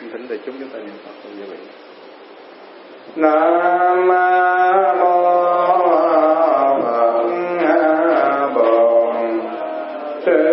thỉnh đại chúng ta niệm Phật cùng quý vị. Nam mô Phật Bổn Sư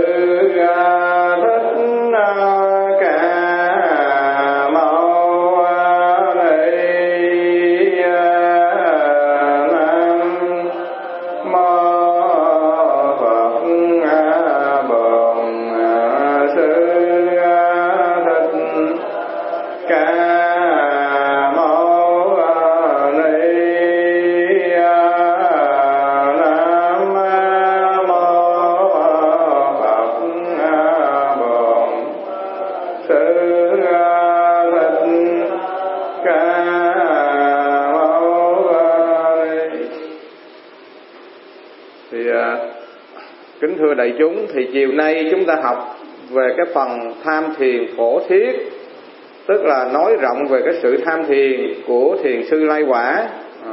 đại chúng, thì chiều nay chúng ta học về cái phần tham thiền phổ thiết, tức là nói rộng về cái sự tham thiền của thiền sư Lai Quả.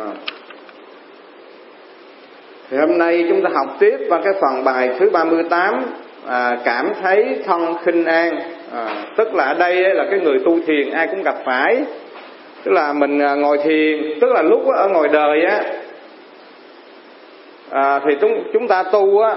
Thì hôm nay chúng ta học tiếp vào cái phần bài thứ 38, cảm thấy thân khinh an. Tức là ở đây là cái người tu thiền ai cũng gặp phải, tức là mình ngồi thiền, tức là lúc ở ngoài đời á, thì chúng ta tu á,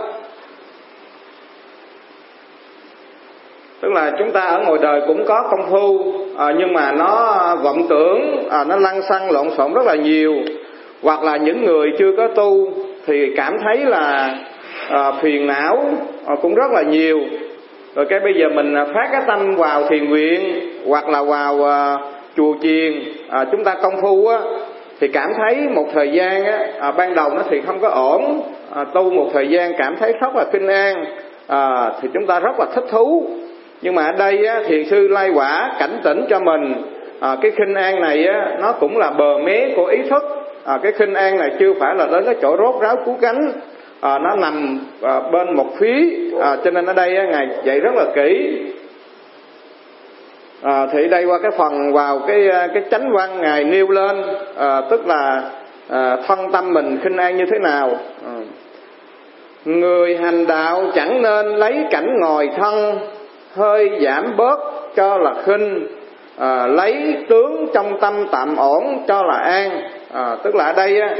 tức là chúng ta ở ngoài đời cũng có công phu, nhưng mà nó vọng tưởng, nó lăng xăng lộn xộn rất là nhiều. Hoặc là những người chưa có tu thì cảm thấy là phiền não cũng rất là nhiều. Rồi cái bây giờ mình phát cái tâm vào thiền viện hoặc là vào chùa chiền, chúng ta công phu á, thì cảm thấy một thời gian á, ban đầu nó thì không có ổn, tu một thời gian cảm thấy rất là khinh an, thì chúng ta rất là thích thú. Nhưng mà ở đây á, thiền sư Lai Quả cảnh tỉnh cho mình, cái khinh an này á, nó cũng là bờ mé của ý thức. Cái khinh an này chưa phải là đến cái chỗ rốt ráo cứu cánh, nó nằm bên một phía, cho nên ở đây á, Ngài dạy rất là kỹ. Thì đây qua cái phần vào cái chánh văn Ngài nêu lên, tức là thân tâm mình khinh an như thế nào. Người hành đạo chẳng nên lấy cảnh ngồi thân, hơi giảm bớt cho là khinh, lấy tướng trong tâm tạm ổn cho là an. Tức là ở đây á,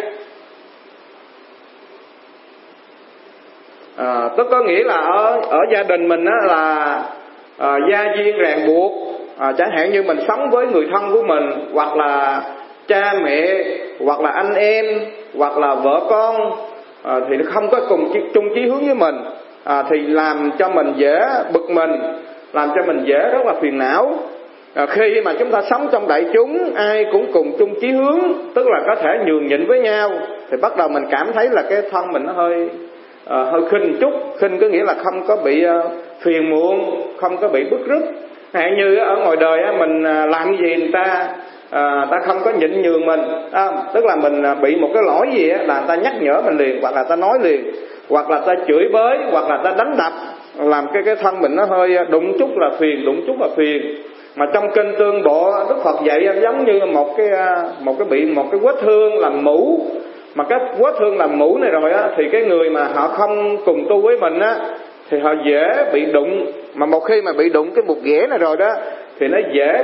tức có nghĩa là ở gia đình mình á, là gia duyên ràng buộc, chẳng hạn như mình sống với người thân của mình, hoặc là cha mẹ, hoặc là anh em, hoặc là vợ con, thì nó không có cùng chung chí hướng với mình, thì làm cho mình dễ bực mình, làm cho mình dễ rất là phiền não. Khi mà chúng ta sống trong đại chúng, ai cũng cùng chung chí hướng, tức là có thể nhường nhịn với nhau, thì bắt đầu mình cảm thấy là cái thân mình nó hơi khinh chút. Khinh có nghĩa là không có bị phiền muộn, không có bị bức rứt. Hay như ở ngoài đời mình làm gì người ta không có nhịn nhường mình, tức là mình bị một cái lỗi gì là người ta nhắc nhở mình liền, hoặc là ta nói liền, hoặc là ta chửi bới, hoặc là ta đánh đập, làm cái thân mình nó hơi đụng chút là phiền, đụng chút là phiền. Mà trong kinh Tương Bộ, Đức Phật dạy giống như một cái vết thương làm mũ. Mà cái vết thương làm mũ này rồi á, thì cái người mà họ không cùng tu với mình á, thì họ dễ bị đụng. Mà một khi mà bị đụng cái mụn ghẻ này rồi đó, thì nó dễ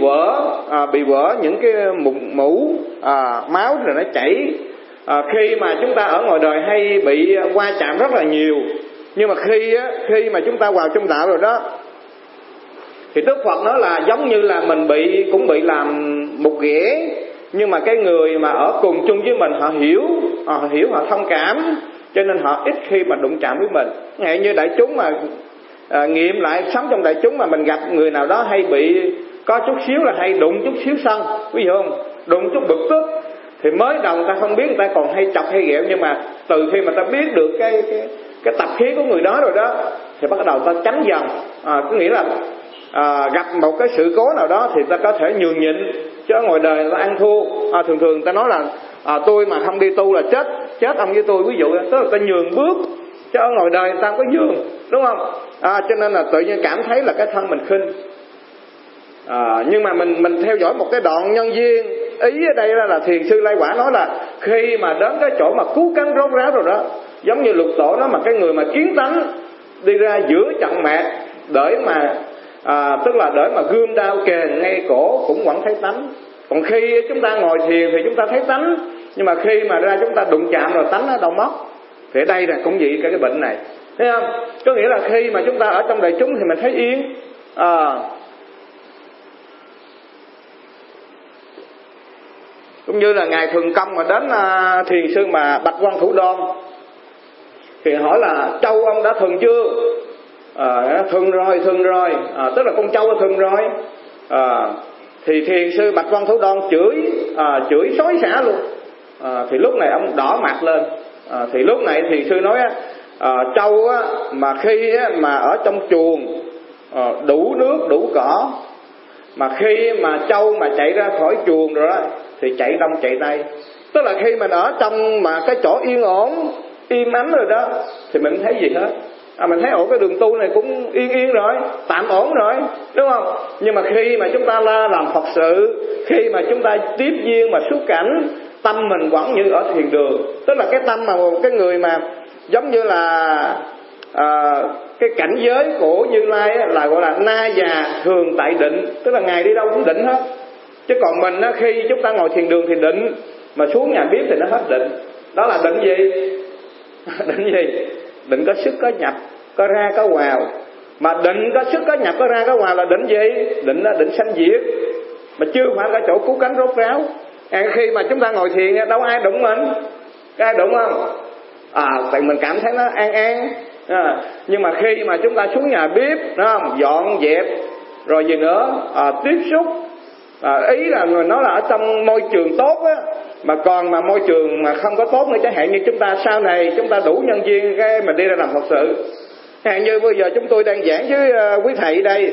bị vỡ những cái mũ, máu rồi nó chảy. Khi mà chúng ta ở ngoài đời hay bị va chạm rất là nhiều, nhưng mà khi mà chúng ta vào trong đạo rồi đó, thì Đức Phật nói là giống như là mình cũng bị làm một ghẻ, nhưng mà cái người mà ở cùng chung với mình họ hiểu, họ thông cảm, cho nên họ ít khi mà đụng chạm với mình. Ngay như đại chúng mà nghiệm lại sống trong đại chúng mà mình gặp người nào đó hay bị có chút xíu là hay đụng chút xíu sân, ví dụ không, đụng chút bực tức, thì mới đầu người ta không biết, người ta còn hay chọc hay ghẹo, nhưng mà từ khi mà ta biết được cái tập khí của người đó rồi đó, thì bắt đầu ta tránh dần. Có nghĩa là gặp một cái sự cố nào đó thì ta có thể nhường nhịn, chứ ở ngoài đời ta ăn thua. Thường người ta nói là tôi mà không đi tu là chết ông với tôi, ví dụ tức là ta nhường bước, chứ ở ngoài đời người ta không có nhường, đúng không? Cho nên là tự nhiên cảm thấy là cái thân mình khinh. Nhưng mà mình theo dõi một cái đoạn nhân duyên. Ý ở đây là thiền sư Lai Quả nói là khi mà đến cái chỗ mà cứu cánh rốt ráo rồi đó, giống như Lục Tổ đó, mà cái người mà kiến tánh đi ra giữa trận mạc để mà tức là để mà gươm đao kề ngay cổ cũng vẫn thấy tánh. Còn khi chúng ta ngồi thiền thì chúng ta thấy tánh, nhưng mà khi mà ra chúng ta đụng chạm rồi tánh nó đâu mất. Thì ở đây là cũng vậy cái bệnh này, thấy không? Có nghĩa là khi mà chúng ta ở trong đại chúng thì mình thấy yên. Cũng như là ngài Thường Công mà đến thiền sư mà Bạch Quan Thủ Đoan thì hỏi là trâu ông đã thuần chưa? Thuần rồi. Tức là con trâu đã thuần rồi. Thì thiền sư Bạch Quan Thủ Đoan chửi xối xả luôn. Thì lúc này ông đỏ mặt lên. Thì lúc này thiền sư nói trâu mà khi mà ở trong chuồng đủ nước đủ cỏ, mà khi mà trâu mà chạy ra khỏi chuồng rồi đó thì chạy đông chạy tây. Tức là khi mình ở trong mà cái chỗ yên ổn im ắng rồi đó thì mình thấy gì hết. Mình thấy cái đường tu này cũng yên rồi, tạm ổn rồi, đúng không? Nhưng mà khi mà chúng ta làm Phật sự, khi mà chúng ta tiếp duyên mà xuất cảnh, tâm mình vẫn như ở thiền đường. Tức là cái tâm mà cái người mà giống như là cái cảnh giới của Như Lai là gọi là na già thường tại định. Tức là ngài đi đâu cũng định hết. Chứ còn mình khi chúng ta ngồi thiền đường thì định, mà xuống nhà bếp thì nó hết định. Đó là định gì? Định gì? Định có sức có nhập, có ra có vào. Mà định có sức có nhập, có ra có vào là định gì? Định là định sanh diệt, mà chưa phải là chỗ cứu cánh rốt ráo. Khi mà chúng ta ngồi thiền đâu ai đụng mình, có ai đụng không? Tại mình cảm thấy nó an. Nhưng mà khi mà chúng ta xuống nhà bếp, đúng không? Dọn dẹp rồi gì nữa, tiếp xúc, ý là nó là ở trong môi trường tốt á. Mà còn mà môi trường mà không có tốt nữa, chẳng hạn như chúng ta sau này chúng ta đủ nhân duyên cái mà đi ra làm Phật sự. Chẳng hạn như bây giờ chúng tôi đang giảng với quý thầy đây,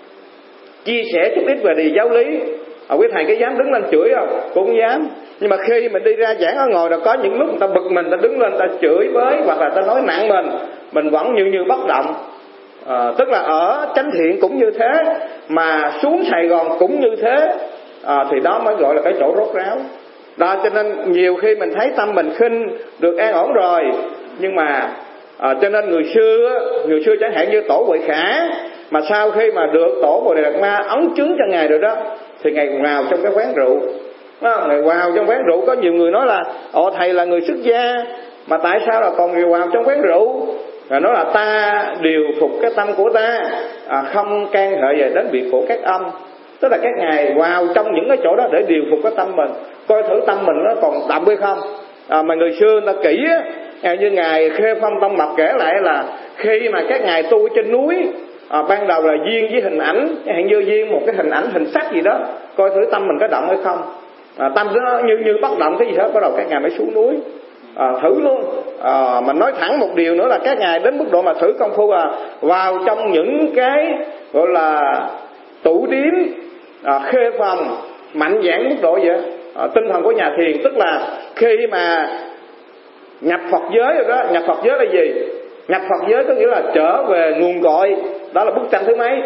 chia sẻ chút ít về điều giáo lý. Quý thầy có dám đứng lên chửi không? Cũng không dám. Nhưng mà khi mình đi ra giảng ở ngồi, là có những lúc người ta bực mình, ta đứng lên ta chửi với, hoặc là ta nói nặng mình vẫn như bất động. Tức là ở chánh thiện cũng như thế, mà xuống Sài Gòn cũng như thế. Thì đó mới gọi là cái chỗ rốt ráo. Đó, cho nên nhiều khi mình thấy tâm mình khinh được an ổn rồi, nhưng mà cho nên người xưa chẳng hạn như Tổ Huệ Khả, mà sau khi mà được Tổ Bồ Đề Đạt Ma ấn chứng cho ngài rồi đó, thì ngài vào trong cái quán rượu. Ngài vào trong quán rượu, có nhiều người nói là thầy là người xuất gia, mà tại sao là còn vào trong quán rượu? Và nói là ta điều phục cái tâm của ta, không can hệ về đến việc của các ông. Tức là các ngài vào trong những cái chỗ đó để điều phục cái tâm mình, coi thử tâm mình nó còn đậm hay không. Mà người xưa người ta kỹ á, như ngài Khê Phong Tông Mập kể lại là khi mà các ngài tu trên núi, ban đầu là duyên với hình ảnh, hạn như duyên một cái hình ảnh hình sắc gì đó, coi thử tâm mình có động hay không. Tâm nó như bất động cái gì hết, bắt đầu các ngài mới xuống núi thử luôn. Mình nói thẳng một điều nữa là các ngài đến mức độ mà thử công phu vào trong những cái gọi là tủ điếm, khê phòng mạnh dạn mức độ vậy. Tinh thần của nhà thiền tức là khi mà nhập Phật giới rồi đó. Nhập Phật giới là gì? Nhập Phật giới có nghĩa là trở về nguồn cội. Đó là bức tranh thứ mấy?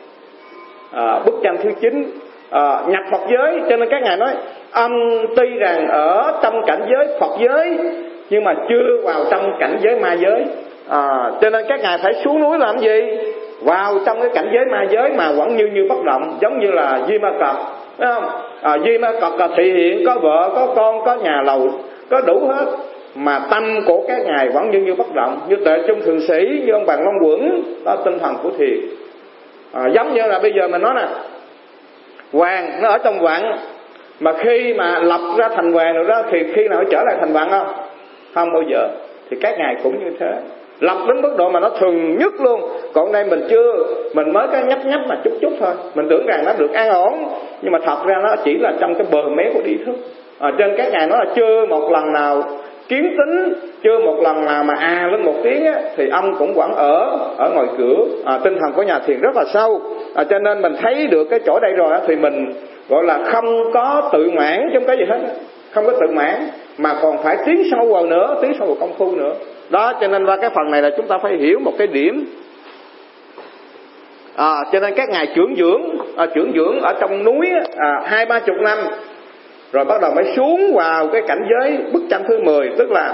Bức tranh thứ 9. Nhập Phật giới, cho nên các ngài nói tuy rằng ở trong cảnh giới Phật giới nhưng mà chưa vào trong cảnh giới ma giới. Cho nên các ngài phải xuống núi làm gì? Vào trong cái cảnh giới ma giới mà vẫn như bất động, giống như là Di Ma Cật, phải không? Di Ma Cật là thị hiện, có vợ, có con, có nhà lầu, có đủ hết, mà tâm của các ngài vẫn như bất động. Như Tuệ Trung Thượng Sĩ, như ông Bàn Long Quẩn, đó tinh thần của thiền. Giống như là bây giờ mình nói nè, hoàng nó ở trong vặn, mà khi mà lập ra thành hoàng rồi đó thì khi nào trở lại thành vặn không? Không bao giờ. Thì các ngài cũng như thế, lập đến mức độ mà nó thuần nhất luôn. Còn đây mình chưa, mình mới có nhấp mà chút thôi, mình tưởng rằng nó được an ổn, nhưng mà thật ra nó chỉ là trong cái bờ mé của ý thức. Trên các ngài nói là chưa một lần nào kiến tính, chưa một lần nào mà lên một tiếng á, thì ông cũng vẫn ở ngoài cửa. Tinh thần của nhà thiền rất là sâu. Cho nên mình thấy được cái chỗ đây rồi á, thì mình gọi là không có tự mãn trong cái gì hết, không có tự mãn, mà còn phải tiến sâu vào nữa, tiến sâu vào công phu nữa. Đó, cho nên qua cái phần này là chúng ta phải hiểu một cái điểm. Cho nên các ngài trưởng dưỡng ở trong núi 20-30 năm, rồi bắt đầu mới xuống vào cái cảnh giới bức tranh thứ 10, tức là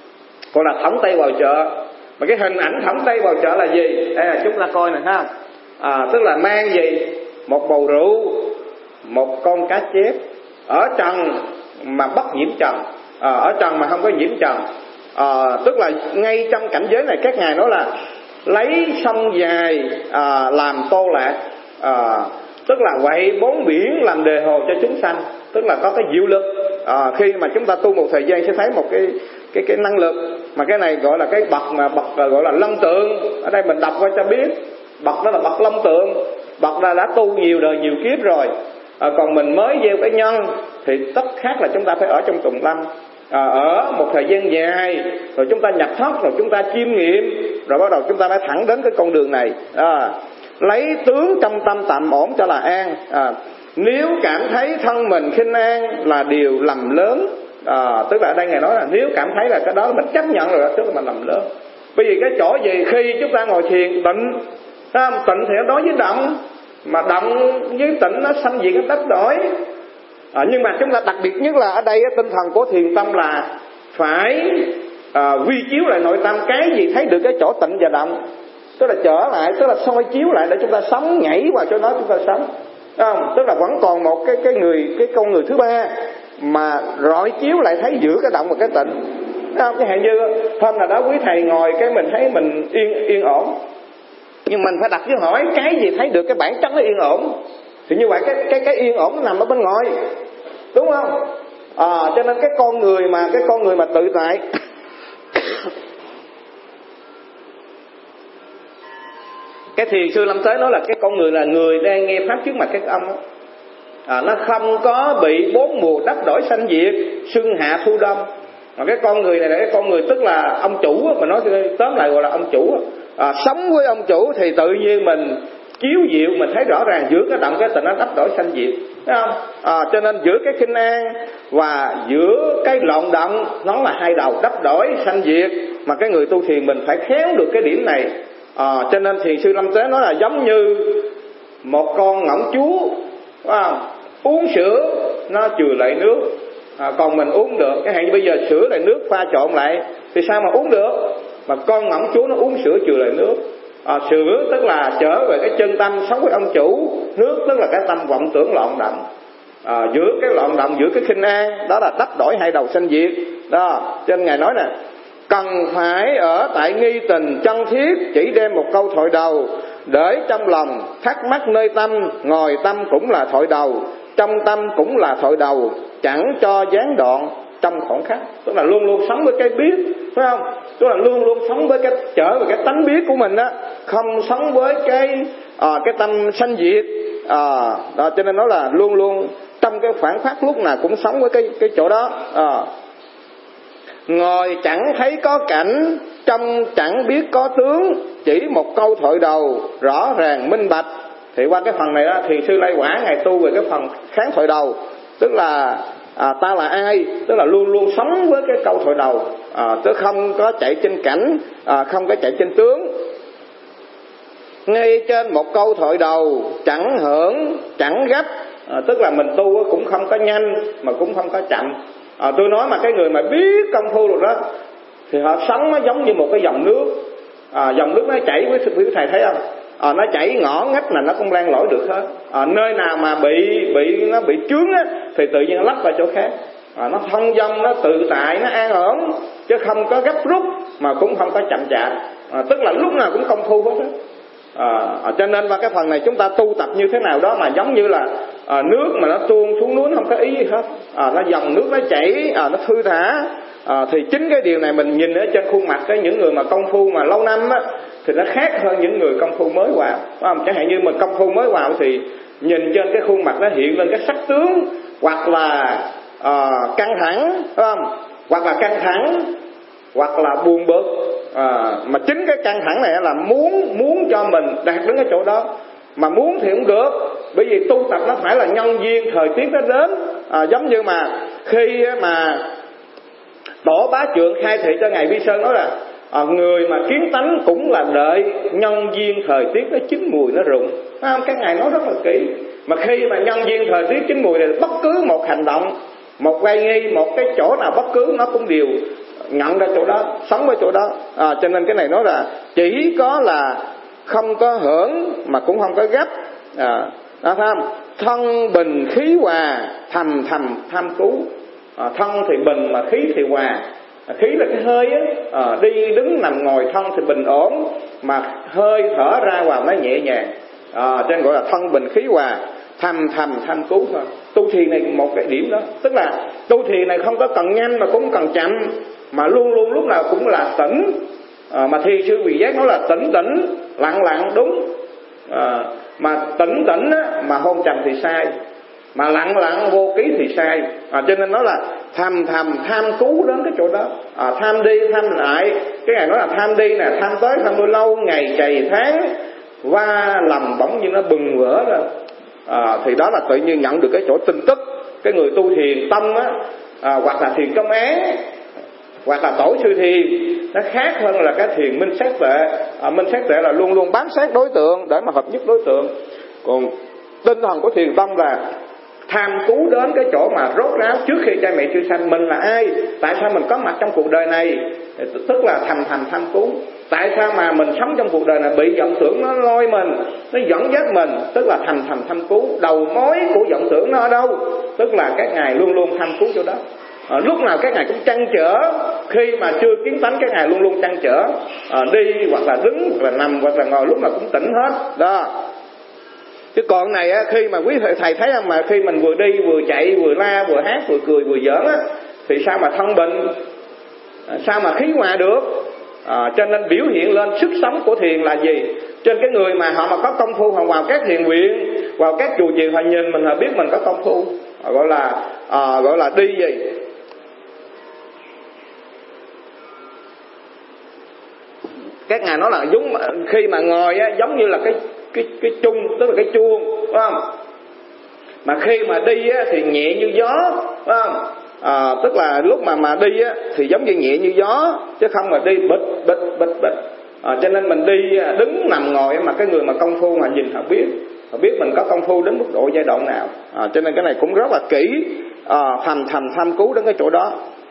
thõng tay vào chợ. Mà cái hình ảnh thõng tay vào chợ là gì? Đây là chúng ta coi nè ha. Tức là mang gì? Một bầu rượu, một con cá chép, ở trần mà bất nhiễm trần, ở trần mà không có nhiễm trần. Tức là ngay trong cảnh giới này các ngài nói là lấy sông dài làm tô lạc, tức là quậy bốn biển làm đề hồ cho chúng sanh, tức là có cái diệu lực. Khi mà chúng ta tu một thời gian sẽ thấy một cái năng lực, mà cái này gọi là cái bậc mà bậc gọi là long tượng. Ở đây mình đọc qua cho biết, bậc đó là bậc long tượng, bậc đã tu nhiều đời nhiều kiếp rồi. Còn mình mới gieo cái nhân thì tất khác là chúng ta phải ở trong tùng lâm, ở một thời gian dài rồi chúng ta nhập thất, rồi chúng ta chiêm nghiệm, rồi bắt đầu chúng ta mới thẳng đến cái con đường này. Lấy tướng trong tâm tạm ổn cho là an. Nếu cảm thấy thân mình khinh an là điều lầm lớn. Tức là ở đây ngài nói là nếu cảm thấy là cái đó mình chấp nhận rồi đó, tức là mình lầm lớn. Bởi vì cái chỗ gì khi chúng ta ngồi thiền tịnh, tịnh thì nó đối với động, mà động với tịnh nó sanh diệt, nó đất đổi. Nhưng mà chúng ta đặc biệt nhất là ở đây tinh thần của thiền tâm là phải quy chiếu lại nội tâm, cái gì thấy được cái chỗ tịnh và động, tức là trở lại, tức là soi chiếu lại để chúng ta sống, nhảy vào chỗ đó chúng ta sống. Không? Tức là vẫn còn một cái con người thứ ba mà rọi chiếu lại thấy giữa cái động và cái tịnh. Không? Cái hạn như hôm nào đó quý thầy ngồi cái mình thấy mình yên ổn, nhưng mình phải đặt câu hỏi cái gì thấy được cái bản chất nó yên ổn. Thì như vậy cái yên ổn nó nằm ở bên ngoài, đúng không? Cho nên cái con người mà tự tại cái thiền sư Lâm Tế nói là cái con người là người đang nghe pháp trước mặt các ông đó. Nó không có bị bốn mùa đất đổi sanh diệt, xuân hạ thu đông. Mà cái con người này là cái con người tức là ông chủ, mà nói tóm lại gọi là ông chủ. Sống với ông chủ thì tự nhiên mình chiếu diệu, mình thấy rõ ràng giữa cái động cái tịnh nó đắp đổi sanh diệt, thấy không? Cho nên giữa cái khinh an và giữa cái lộn động nó là hai đầu đắp đổi sanh diệt, mà cái người tu thiền mình phải khéo được cái điểm này. Cho nên thiền sư Lâm Tế nói là giống như một con ngỗng chúa, uống sữa nó chừa lại nước, còn mình uống được. Cái hạn bây giờ sữa lại nước pha trộn lại thì sao mà uống được? Mà con ngỗng chúa nó uống sữa chừa lại nước. Sữa tức là trở về cái chân tâm sống với ông chủ, nước tức là cái tâm vọng tưởng loạn động. Giữa cái loạn động, giữa cái khinh an đó là đắp đổi hai đầu sanh diệt đó. Cho nên ngài nói nè, cần phải ở tại nghi tình chân thiết, chỉ đem một câu thoại đầu, để trong lòng thắc mắc nơi tâm, ngồi tâm cũng là thoại đầu, trong tâm cũng là thoại đầu, chẳng cho gián đoạn trong khoảng khắc. Tức là luôn luôn sống với cái biết, phải không? Tức là luôn luôn sống với cái trở về cái tánh biết của mình á, không sống với cái tâm sanh diệt. Đó, cho nên nó là luôn luôn trong cái khoảng khắc lúc nào cũng sống với cái chỗ đó. Ngồi chẳng thấy có cảnh, trong chẳng biết có tướng, chỉ một câu thoại đầu rõ ràng minh bạch. Thì qua cái phần này đó, thiền sư Lai Quả ngài tu về cái phần kháng thoại đầu, tức là ta là ai, tức là luôn luôn sống với cái câu thoại đầu, tức không có chạy trên cảnh, không có chạy trên tướng. Ngay trên một câu thoại đầu chẳng hưởng chẳng gấp, tức là mình tu cũng không có nhanh mà cũng không có chậm. Tôi nói mà cái người mà biết công phu rồi đó thì họ sống nó giống như một cái dòng nước. Dòng nước nó chảy, quý thầy thấy không? Nó chảy ngõ ngách là nó không lan lỏi được hết. Nơi nào mà nó bị chướng á thì tự nhiên nó lắp vào chỗ khác. Nó thông dong, nó tự tại, nó an ổn, chứ không có gấp rút mà cũng không có chậm chạp. Tức là lúc nào cũng công phu hết á. Cho nên vào cái phần này chúng ta tu tập như thế nào đó mà giống như là nước mà nó tuôn xuống núi không có ý gì hết. Nó dòng nước nó chảy, nó thư thả. Thì chính cái điều này mình nhìn ở trên khuôn mặt cái những người mà công phu mà lâu năm á, thì nó khác hơn những người công phu mới vào. Chẳng hạn như mà công phu mới vào thì nhìn trên cái khuôn mặt nó hiện lên cái sắc tướng, hoặc là căng thẳng, phải không? Hoặc là căng thẳng, hoặc là buồn bực. Mà chính cái căng thẳng này là muốn cho mình đạt đến cái chỗ đó, mà muốn thì không được, bởi vì tu tập nó phải là nhân duyên thời tiết nó đến. Giống như mà khi mà Tổ Bá Trượng khai thị cho ngài Vi Sơn nói là người mà kiến tánh cũng là đợi nhân duyên thời tiết nó chín mùi nó rụng. Cái ngài nói rất là kỹ. Mà khi mà nhân duyên thời tiết chín mùi thì bất cứ một hành động, một quay nghi, một cái chỗ nào bất cứ nó cũng đều nhận ra chỗ đó, sống ở chỗ đó. Cho nên cái này nói là chỉ có là không có hưởng mà cũng không có gấp. Đó thấy không? Thân bình khí hòa, thầm thầm tham cứu. Thân thì bình mà khí thì hòa. Khí là cái hơi á, đi đứng nằm ngồi thân thì bình ổn, mà hơi thở ra vào nó nhẹ nhàng. Cho nên gọi là thân bình khí hòa, thầm thầm tham cứu thôi. Tu thiền này một cái điểm đó, tức là tu thiền này không có cần nhanh mà cũng không cần chậm, mà luôn luôn lúc nào cũng là tỉnh. Mà Thiền sư Vị Giác nói là tỉnh tỉnh, lặng lặng đúng. Mà tỉnh tỉnh á, mà hôn trầm thì sai, mà lặng lặng vô ký thì sai. Cho nên nó là thầm thầm tham cứu đến cái chỗ đó. Tham đi tham lại, cái ngày nói là tham đi nè, tham tới tham lui, lâu ngày chày tháng qua lầm bỗng như nó bừng vỡ rồi. Thì đó là tự nhiên nhận được cái chỗ tin tức. Cái người tu thiền tâm á, hoặc là thiền công án, hoặc là tổ sư thiền, nó khác hơn là cái thiền minh sát tuệ. Minh sát tuệ là luôn luôn bám sát đối tượng để mà hợp nhất đối tượng. Còn tinh thần của thiền tâm là tham cứu đến cái chỗ mà rốt ráo trước khi cha mẹ chưa sanh. Mình là ai? Tại sao mình có mặt trong cuộc đời này? Tức là thầm thầm tham cứu. Tại sao mà mình sống trong cuộc đời này bị vọng tưởng nó lôi mình, nó dẫn dắt mình? Tức là thầm thầm tham cứu. Đầu mối của vọng tưởng nó ở đâu? Tức là các ngài luôn luôn tham cứu chỗ đó. Lúc nào các ngài cũng trăn trở. Khi mà chưa kiến tánh, các ngài luôn luôn trăn trở. Đi hoặc là đứng hoặc là nằm hoặc là ngồi, lúc nào cũng tỉnh hết đó. Chứ còn này á, khi mà quý thầy thấy rằng mà khi mình vừa đi vừa chạy vừa la vừa hát vừa cười vừa giỡn á, thì sao mà thân bình, sao mà khí hòa được? Cho nên biểu hiện lên sức sống của thiền là gì? Trên cái người mà họ mà có công phu, họ vào các thiền viện, vào các chùa chiền, họ nhìn mình, họ biết mình có công phu, gọi là đi gì? Các ngài nói là giống khi mà ngồi á, giống như là cái chung, tức là cái chuông, phải không? Mà khi mà đi á, thì nhẹ như gió, phải không? Tức là lúc mà đi á, thì giống như nhẹ như gió, chứ không mà đi bịch. Cho nên mình đi đứng nằm ngồi mà cái người mà công phu mà nhìn họ biết mình có công phu đến mức độ giai đoạn nào. Cho nên cái này cũng rất là kỹ, thầm tham cứu đến cái chỗ đó.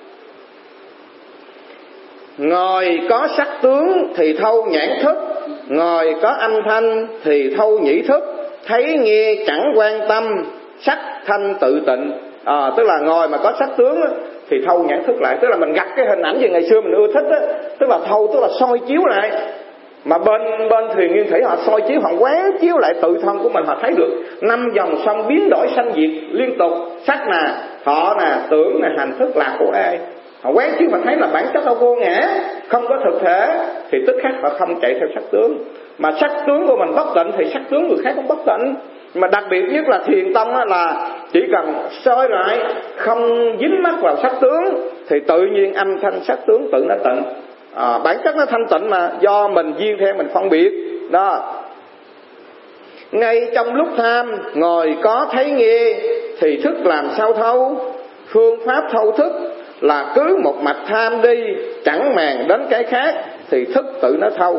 Ngồi có sắc tướng thì thâu nhãn thức, ngồi có âm thanh thì thâu nhĩ thức, thấy nghe chẳng quan tâm, sắc thanh tự tịnh. Tức là ngồi mà có sắc tướng thì thâu nhãn thức lại, tức là mình gặp cái hình ảnh gì ngày xưa mình ưa thích á, tức là thâu, tức là soi chiếu lại. Mà bên Thiền Nguyên Thủy họ soi chiếu, họ quán chiếu lại tự thân của mình, họ thấy được 5 dòng sông biến đổi sanh diệt liên tục, sắc nè, thọ nè, tưởng nè, hành thức là của ai. Họ quán chiếu mà thấy là bản chất nó vô ngã, không có thực thể, thì tức khắc họ không chạy theo sắc tướng. Mà sắc tướng của mình bất tịnh thì sắc tướng người khác cũng bất tịnh. Mà đặc biệt nhất là thiền tâm là chỉ cần soi lại, không dính mắc vào sắc tướng, thì tự nhiên âm thanh sắc tướng tự nó tịnh. Bản chất nó thanh tịnh mà, do mình duyên theo mình phân biệt đó. Ngay trong lúc tham, ngồi có thấy nghe thì thức làm sao thâu? Phương pháp thâu thức là cứ một mạch tham đi, chẳng màng đến cái khác, thì thức tự nó thâu.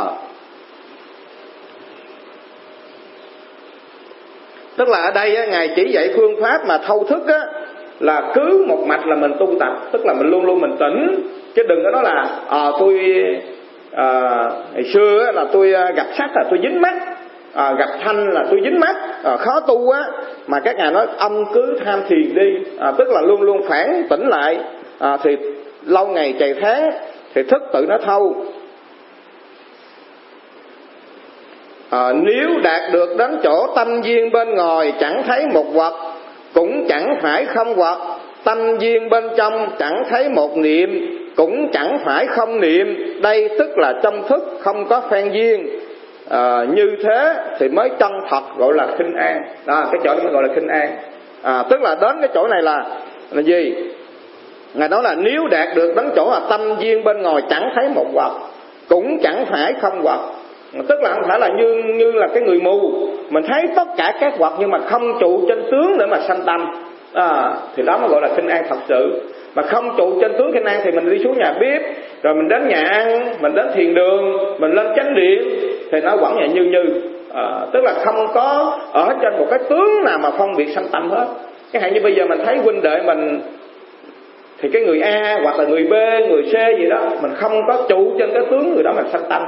Tức là ở đây á, Ngài chỉ dạy phương pháp mà thâu thức á, là cứ một mạch là mình tu tập, tức là mình luôn luôn mình tỉnh, chứ đừng có nói là tôi ngày xưa á, là tôi gặp sắc là tôi dính mắt, gặp thanh là tôi dính mắt, khó tu á. Mà các ngài nói ông cứ tham thiền đi, tức là luôn luôn phản tỉnh lại, thì lâu ngày chày tháng thì thức tự nó thâu. Nếu đạt được đến chỗ tâm duyên bên ngoài chẳng thấy một vật, cũng chẳng phải không vật. Tâm duyên bên trong chẳng thấy một niệm, cũng chẳng phải không niệm. Đây tức là trong thức không có phan duyên. Như thế thì mới chân thật, gọi là khinh an. Cái chỗ đó mới gọi là khinh an. Tức là đến cái chỗ này là gì? Ngài nói là nếu đạt được đến chỗ là tâm duyên bên ngoài chẳng thấy một vật, cũng chẳng phải không vật. Tức là không phải là như là cái người mù, mình thấy tất cả các vật nhưng mà không trụ trên tướng để mà sanh tâm, thì đó mới gọi là khinh an thật sự. Mà không trụ trên tướng khinh an thì mình đi xuống nhà bếp, rồi mình đến nhà ăn, mình đến thiền đường, mình lên chánh điện, thì nó vẫn là như tức là không có ở trên một cái tướng nào mà phân biệt sanh tâm hết. Cái hạn như bây giờ mình thấy huynh đệ mình thì cái người A hoặc là người B, người C gì đó, mình không có trụ trên cái tướng người đó mà sanh tâm.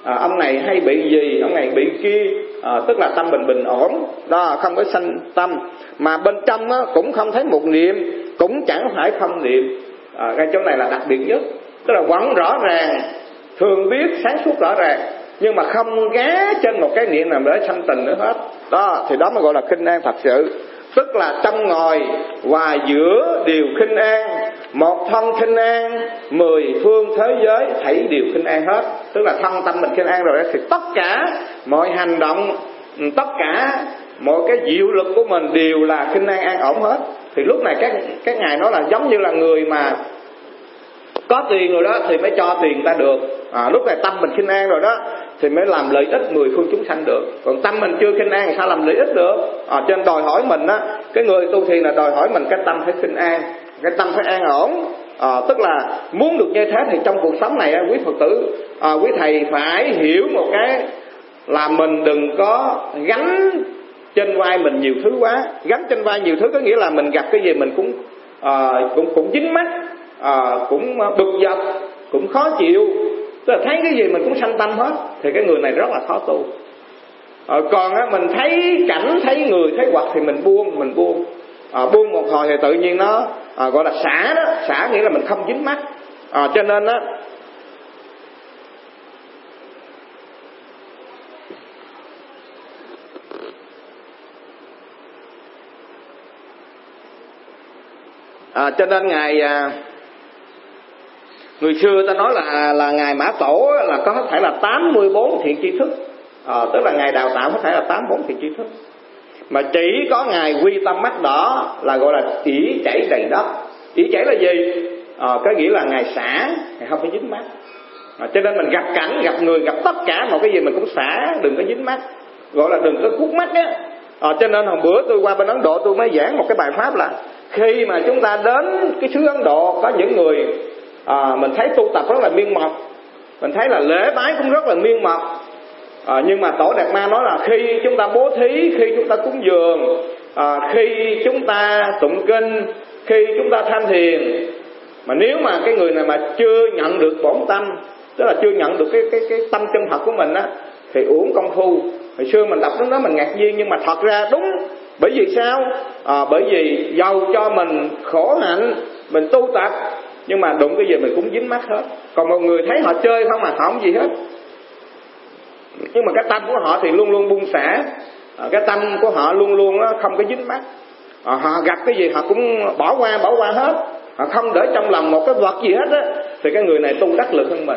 ông này hay bị gì, ông này bị kia, tức là tâm mình bình ổn đó, không có sanh tâm. Mà bên trong cũng không thấy một niệm, cũng chẳng phải không niệm. Cái chỗ này là đặc biệt nhất, tức là vẫn rõ ràng, thường biết, sáng suốt rõ ràng, nhưng mà không ghé trên một cái niệm nào để sanh tình nữa hết đó, thì đó mới gọi là khinh an thật sự. Tức là trong ngồi và giữa đều khinh an, một thân khinh an, 10 phương thế giới thảy đều khinh an hết. Tức là thân tâm mình khinh an rồi thì tất cả mọi hành động, tất cả mọi cái diệu lực của mình đều là khinh an, an ổn hết. Thì lúc này các ngài nói là giống như là người mà có tiền rồi đó thì mới cho tiền ta được. Lúc này tâm mình khinh an rồi đó thì mới làm lợi ích 10 phương chúng sanh được. Còn tâm mình chưa khinh an thì sao làm lợi ích được? Cho nên đòi hỏi mình á, cái người tu thiền là đòi hỏi mình cái tâm phải khinh an, cái tâm phải an ổn. Tức là muốn được như thế thì trong cuộc sống này quý Phật tử, quý thầy phải hiểu một cái là mình đừng có gánh trên vai mình nhiều thứ quá. Gánh trên vai nhiều thứ có nghĩa là mình gặp cái gì mình cũng dính mắc, cũng bực dọc, cũng khó chịu, tức là thấy cái gì mình cũng sanh tâm hết, thì cái người này rất là khó tu. Còn mình thấy cảnh, thấy người, thấy vật thì mình buông, buông một hồi thì tự nhiên nó gọi là xả đó, xả nghĩa là mình không dính mắc. Cho nên á, cho nên người xưa ta nói là ngài Mã Tổ là có thể là 84 thiện tri thức, tức là ngài đào tạo có thể là 84 thiện tri thức, mà chỉ có ngài quy tâm mắt đỏ là gọi là ỷ chảy đầy đất. Ỷ chảy là gì? Cái nghĩa là ngài xả, ngài không phải dính mắc. Cho nên mình gặp cảnh, gặp người, gặp tất cả một cái gì mình cũng xả, đừng có dính mắc, gọi là đừng có cuốc mắc á. Cho nên hôm bữa tôi qua bên Ấn Độ tôi mới giảng một cái bài pháp là khi mà chúng ta đến cái xứ Ấn Độ có những người mình thấy tu tập rất là miên mật, mình thấy là lễ bái cũng rất là miên mật, nhưng mà Tổ Đạt Ma nói là khi chúng ta bố thí, khi chúng ta cúng dường, khi chúng ta tụng kinh, khi chúng ta tham thiền, mà nếu mà cái người này mà chưa nhận được bổn tâm, tức là chưa nhận được cái tâm chân thật của mình á, thì uổng công phu. Hồi xưa mình đọc đến đó mình ngạc nhiên, nhưng mà thật ra đúng. Bởi vì sao? Bởi vì giàu cho mình khổ hạnh, mình tu tập, nhưng mà đụng cái gì mình cũng dính mắc hết. Còn một người thấy họ chơi không mà họ không gì hết, nhưng mà cái tâm của họ thì luôn luôn buông xả, cái tâm của họ luôn luôn không có dính mắc. Họ gặp cái gì họ cũng bỏ qua hết, họ không để trong lòng một cái vật gì hết á, thì cái người này tu đắc lực hơn mình.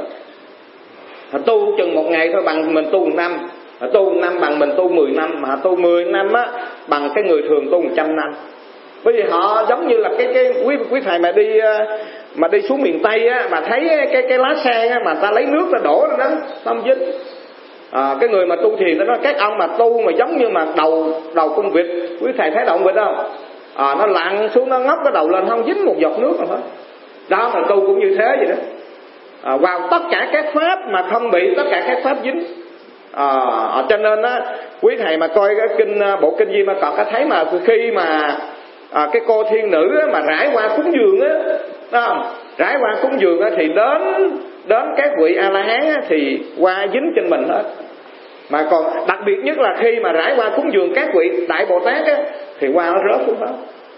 Họ tu chừng một ngày thôi bằng mình tu 1 năm, họ tu 1 năm bằng mình tu 10 năm, mà họ tu 10 năm á bằng cái người thường tu 100 năm. Bởi vì họ giống như là cái quý thầy mà đi xuống miền Tây á, mà thấy cái lá sen á, mà ta lấy nước ta đổ lên đó không dính. Cái người mà tu thiền nó nói các ông mà tu mà giống như mà đầu con vịt, quý thầy thấy đầu con vịt không? Nó lặn xuống, nó ngóc cái đầu lên không dính một giọt nước nào hết. Đó, mà tu cũng như thế vậy đó. Vào tất cả các pháp mà không bị tất cả các pháp dính. Cho nên á, quý thầy mà coi cái bộ kinh Di Ma Cật thấy mà khi mà cái cô thiên nữ á, mà rải qua cúng dường á, rải qua cúng dường á, thì đến các vị A La Hán á, thì qua dính trên mình hết. Mà còn đặc biệt nhất là khi mà rải qua cúng dường các vị Đại Bồ Tát á, thì qua nó rớt xuống hết,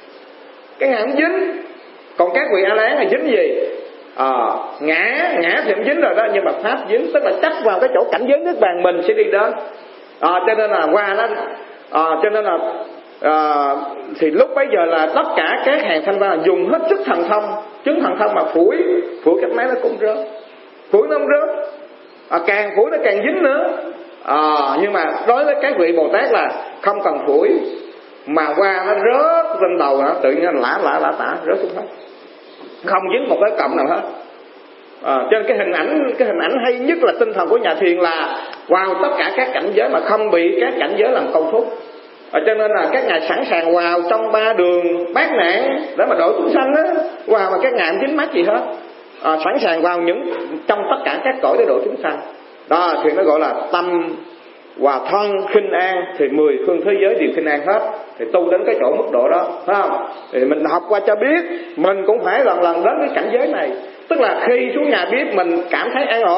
cái ngã không dính. Còn các vị A La Hán là dính gì? Ngã thì không dính rồi đó, nhưng mà pháp dính, tức là chấp vào cái chỗ cảnh giới nước bàn mình sẽ đi đến. Cho nên là qua nó, cho nên là thì lúc bấy giờ là tất cả các hàng thanh văn dùng hết sức thần thông, chứng thần thông mà phủi cái máy nó cũng rớt, phủi nó không rớt, càng phủi nó càng dính nữa. Nhưng mà đối với các vị Bồ Tát là không cần phủi, mà qua nó rớt lên đầu nó tự nhiên lả tả rớt xuống hết, không dính một cái cọng nào hết. Cho nên cái hình ảnh hay nhất là tinh thần của nhà thiền là vào tất cả các cảnh giới mà không bị các cảnh giới làm câu thúc. Cho nên là các ngài sẵn sàng vào trong 3 đường bát nạn để mà độ chúng sanh á, vào mà các ngài không dính mắc gì hết, sẵn sàng vào trong tất cả các cõi để độ chúng sanh. Đó thì nó gọi là tâm và thân khinh an, thì 10 phương thế giới đều khinh an hết. Thì tu đến cái chỗ mức độ đó, phải không? Thì mình học qua cho biết, mình cũng phải lần đến cái cảnh giới này. Tức là khi xuống nhà biết mình cảm thấy an ổn,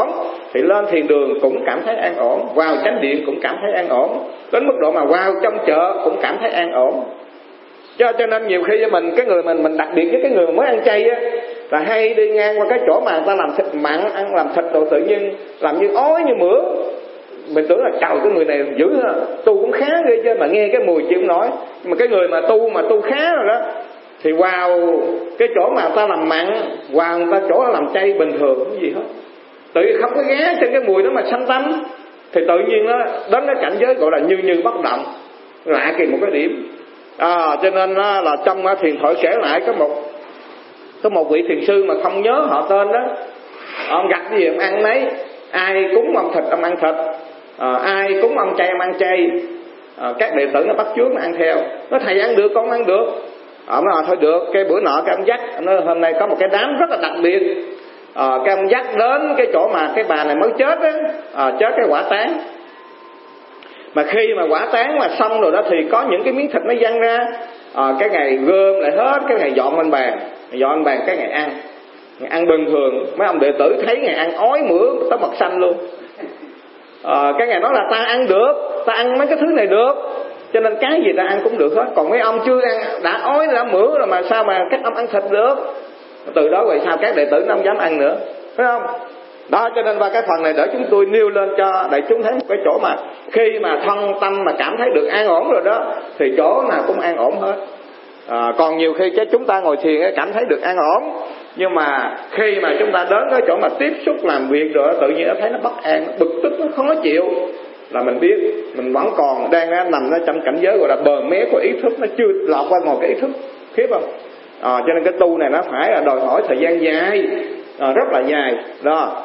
thì lên thiền đường cũng cảm thấy an ổn, vào chánh điện cũng cảm thấy an ổn, đến mức độ mà vào trong chợ cũng cảm thấy an ổn. Cho nên nhiều khi mình, cái người mình đặc biệt với cái người mới ăn chay á, là hay đi ngang qua cái chỗ mà người ta làm thịt mặn, ăn làm thịt đồ tự nhiên làm như ói như mửa, mình tưởng là trời, cái người này dữ ha, tu cũng khá ghê chứ, mà nghe cái mùi chịu không nổi. Nhưng mà cái người mà tu khá rồi đó, thì vào cái chỗ mà người ta làm mặn, vào người ta chỗ làm chay bình thường không gì hết, tự nhiên không có ghé trên cái mùi đó mà sanh tâm, thì tự nhiên nó đến cái cảnh giới gọi là như bất động, lạ kỳ một cái điểm. Cho nên là trong thiền thoại kể lại có một vị thiền sư mà không nhớ họ tên đó, ông gặp cái gì ông ăn nấy, ai cúng ông thịt ông ăn thịt, ai cúng ông chay ông ăn chay. Các đệ tử nó bắt chước nó ăn theo, nó thầy ăn được con ăn được. Ông nói thôi được. Cái bữa nọ cái ông dắt, nó hôm nay có một cái đám rất là đặc biệt. Cái ông dắt đến cái chỗ mà cái bà này mới chết á, chết cái quả táng. Mà khi mà quả táng mà xong rồi đó thì có những cái miếng thịt nó văng ra. Cái ngày gom lại hết, cái ngày dọn lên bàn, cái ngày ăn. Ngày ăn bình thường, mấy ông đệ tử thấy ngày ăn ói mửa tới mặt xanh luôn. Cái ngày nói là ta ăn được, ta ăn mấy cái thứ này được, cho nên cái gì ta ăn cũng được hết. Còn mấy ông chưa ăn, đã ói đã mửa rồi mà sao mà các ông ăn thịt được. Từ đó rồi sao các đệ tử nó không dám ăn nữa, phải không? Đó, cho nên qua cái phần này để chúng tôi nêu lên cho đại chúng thấy một cái chỗ mà khi mà thân tâm mà cảm thấy được an ổn rồi đó, thì chỗ nào cũng an ổn hết. Còn nhiều khi cái chúng ta ngồi thiền cảm thấy được an ổn, nhưng mà khi mà chúng ta đến cái chỗ mà tiếp xúc làm việc rồi tự nhiên nó thấy nó bất an, nó bực tức, nó khó chịu, là mình biết mình vẫn còn đang nằm trong cảnh giới gọi là bờ mé của ý thức, nó chưa lọt qua ngồi cái ý thức, khiếp không? Cho nên cái tu này nó phải là đòi hỏi thời gian dài, rất là dài đó.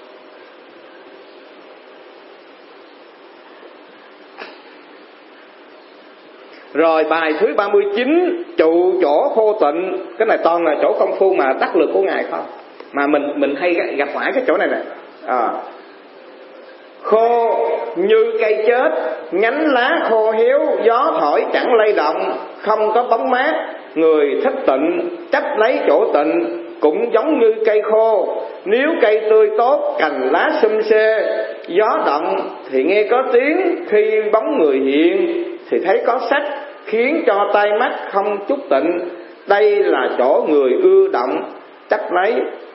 Rồi bài thứ 39, trụ chỗ khô tịnh. Cái này toàn là chỗ công phu mà đắc lực của Ngài không, mà mình hay gặp phải cái chỗ này nè. Khô như cây chết, nhánh lá khô héo, gió thổi chẳng lay động, không có bóng mát. Người thích tịnh chấp lấy chỗ tịnh, cũng giống như cây khô. Nếu cây tươi tốt, cành lá xum xê, gió động thì nghe có tiếng, khi bóng người hiện thì thấy có sắc, khiến cho tay mắt không chút tịnh. Đây là chỗ người ưa động chấp lấy.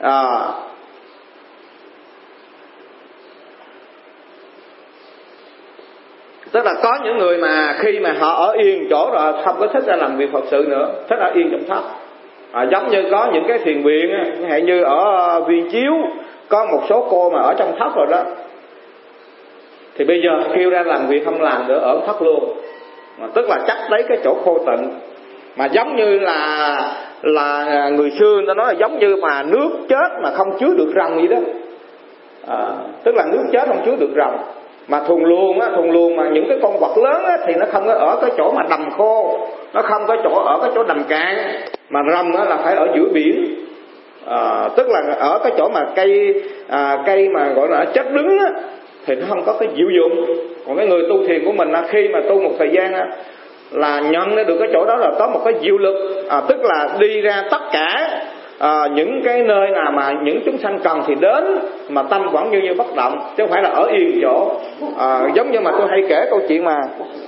Tức là có những người mà khi mà họ ở yên chỗ rồi không có thích ra làm việc Phật sự nữa, thích ở yên trong thất. Giống như có những cái thiền viện hay như ở Viên Chiếu, có một số cô mà ở trong thất rồi đó, thì bây giờ kêu ra làm việc không làm nữa, ở thất luôn. Tức là chắc lấy cái chỗ khô tịnh. Mà giống như là người xưa người ta nói là giống như mà nước chết mà không chứa được rồng vậy đó. Tức là nước chết không chứa được rồng. Mà thuần luồng mà những cái con vật lớn á, thì nó không có ở cái chỗ mà đầm khô, nó không có chỗ ở cái chỗ đầm cạn, mà rồng á là phải ở giữa biển. Tức là ở cái chỗ mà cây mà gọi là chết đứng á, thì nó không có cái diệu dụng. Còn cái người tu thiền của mình khi mà tu một thời gian là nhận được cái chỗ đó là có một cái diệu lực, tức là đi ra tất cả những cái nơi nào mà những chúng sanh cần thì đến, mà tâm vẫn như bất động, chứ không phải là ở yên chỗ. Giống như mà tôi hay kể câu chuyện mà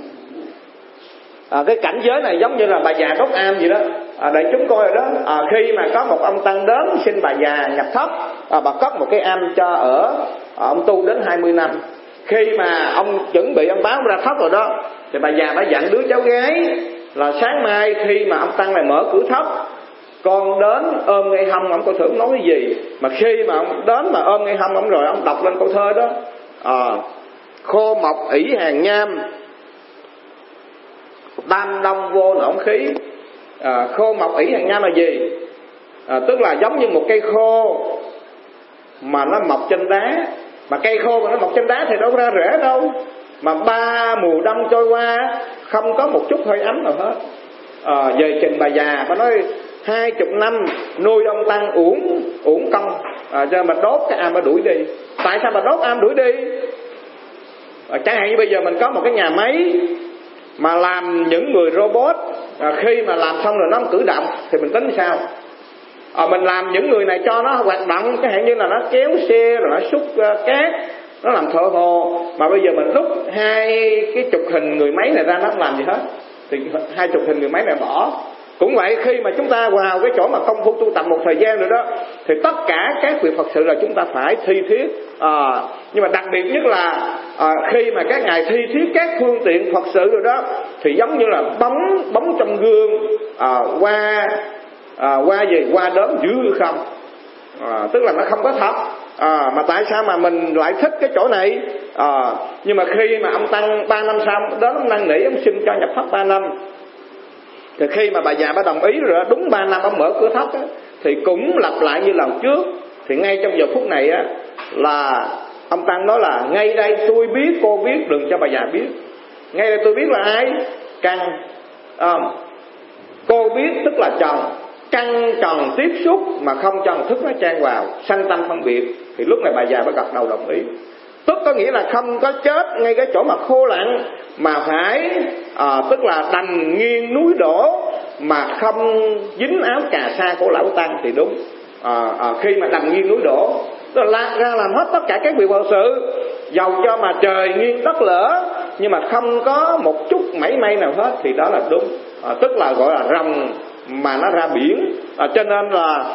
cái cảnh giới này giống như là bà già đốt am gì đó. Để chúng coi rồi đó. Khi mà có một ông tăng đến xin bà già nhập thất, bà cất một cái am cho ở, ông tu đến 20 năm. Khi mà ông chuẩn bị ông báo ra thất rồi đó, thì bà già bà dặn đứa cháu gái là sáng mai khi mà ông tăng này mở cửa thất, con đến ôm ngay hông ông coi thử nói cái gì. Mà khi mà ông đến mà ôm ngay hông ông rồi ông đọc lên câu thơ đó. Khô mọc ỷ hàng nham, tam đông vô nổn khí. Khô mọc ỷ hàng nham là gì? Tức là giống như một cây khô mà nó mọc trên đá. Mà cây khô mà nó mọc trên đá thì đâu ra rễ đâu. Mà 3 mùa đông trôi qua không có một chút hơi ấm nào hết. Về trình bà già, bà nói 20 năm nuôi ông tăng uổng công, cho mà đốt cái am bà đuổi đi. Tại sao bà đốt am đuổi đi? Chẳng hạn như bây giờ mình có một cái nhà máy mà làm những người robot, khi mà làm xong rồi nó không cử động thì mình tính sao? Mình làm những người này cho nó hoạt động, chẳng hạn như là nó kéo xe rồi nó xúc cát, nó làm thợ hồ, mà bây giờ mình rút 2 chục hình người máy này ra nó không làm gì hết, thì 20 hình người máy này bỏ. Cũng vậy, khi mà chúng ta vào cái chỗ mà công phu tu tập một thời gian rồi đó, thì tất cả các việc Phật sự là chúng ta phải thi thuyết. Nhưng mà đặc biệt nhất là khi mà các ngài thi thuyết các phương tiện Phật sự rồi đó, thì giống như là bóng trong gương, qua đốm dưới hư không, tức là nó không có thật. Mà tại sao mà mình lại thích cái chỗ này? Nhưng mà khi mà ông Tăng 3 năm sau đó, ông năn nỉ, ông xin cho nhập thất 3 năm. Thì khi mà bà già bà đồng ý rồi, đúng 3 năm ông mở cửa thất á, thì cũng lặp lại như lần trước. Thì ngay trong giờ phút này á, là ông Tăng nói là ngay đây tôi biết, cô biết, đừng cho bà già biết. Ngay đây tôi biết là ai? Căn. Cô biết tức là chồng. Căn trần tiếp xúc mà không cho thức nó chen vào, sanh tâm phân biệt. Thì lúc này bà già mới gật đầu đồng ý. Tức có nghĩa là không có chết ngay cái chỗ mà khô lặng, mà phải tức là đành nghiêng núi đổ mà không dính áo cà sa của lão Tăng thì đúng. Khi mà đành nghiêng núi đổ, tức là ra làm hết tất cả các việc Phật sự, dầu cho mà trời nghiêng đất lở, nhưng mà không có một chút mảy may nào hết thì đó là đúng. Tức là gọi là rồng mà nó ra biển. Cho nên là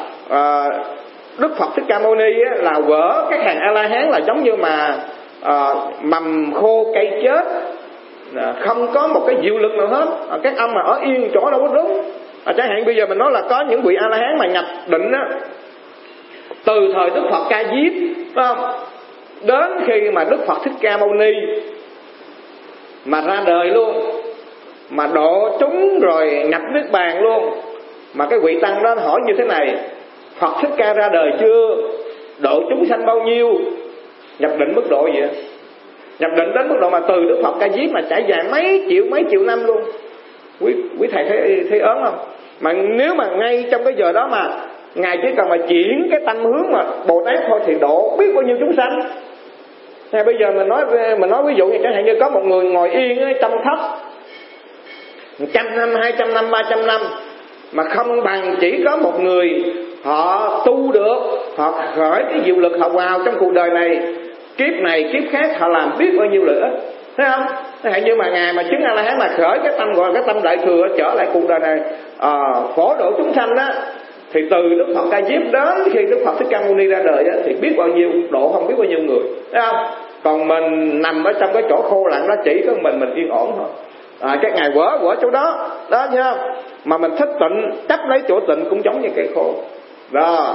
Đức Phật Thích Ca Mâu Ni là vỡ các hàng A La Hán là giống như mà mầm khô cây chết, không có một cái diệu lực nào hết. Các ông mà ở yên chỗ đâu có đúng. Chẳng hạn bây giờ mình nói là có những vị A La Hán mà nhập định á, từ thời Đức Phật Ca Diếp, phải không? Đến khi mà Đức Phật Thích Ca Mâu Ni mà ra đời luôn, mà độ chúng rồi nhập Niết Bàn luôn, mà cái vị Tăng đó hỏi như thế này: Phật Thích Ca ra đời chưa? Độ chúng sanh bao nhiêu? Nhập định mức độ gì? Nhập định đến mức độ mà từ Đức Phật Ca Diếp mà trải dài mấy triệu năm luôn. Quý thầy thấy ớn không? Mà nếu mà ngay trong cái giờ đó mà ngài chỉ cần mà chuyển cái tâm hướng mà Bồ Tát thôi thì độ biết bao nhiêu chúng sanh. Thì bây giờ mình nói ví dụ như chẳng hạn như có một người ngồi yên trong thất 100 năm, 200 năm, 300 năm, mà không bằng chỉ có một người họ tu được, họ khởi cái diệu lực họ vào trong cuộc đời này, kiếp này kiếp khác họ làm biết bao nhiêu lợi ích, thấy không? Thế hạn như mà ngài mà chứng A La Hán mà khởi cái tâm gọi là cái tâm đại thừa trở lại cuộc đời này, phổ độ chúng sanh đó, thì từ Đức Phật Ca Diếp đến khi Đức Phật Thích Ca Mâu Ni ra đời đó, thì biết bao nhiêu độ không biết bao nhiêu người, thấy không? Còn mình nằm ở trong cái chỗ khô lặng đó, chỉ có mình yên ổn thôi. Các ngài vỡ chỗ đó đó nha. Mà mình thích tịnh, chấp lấy chỗ tịnh cũng giống như cây khô đó.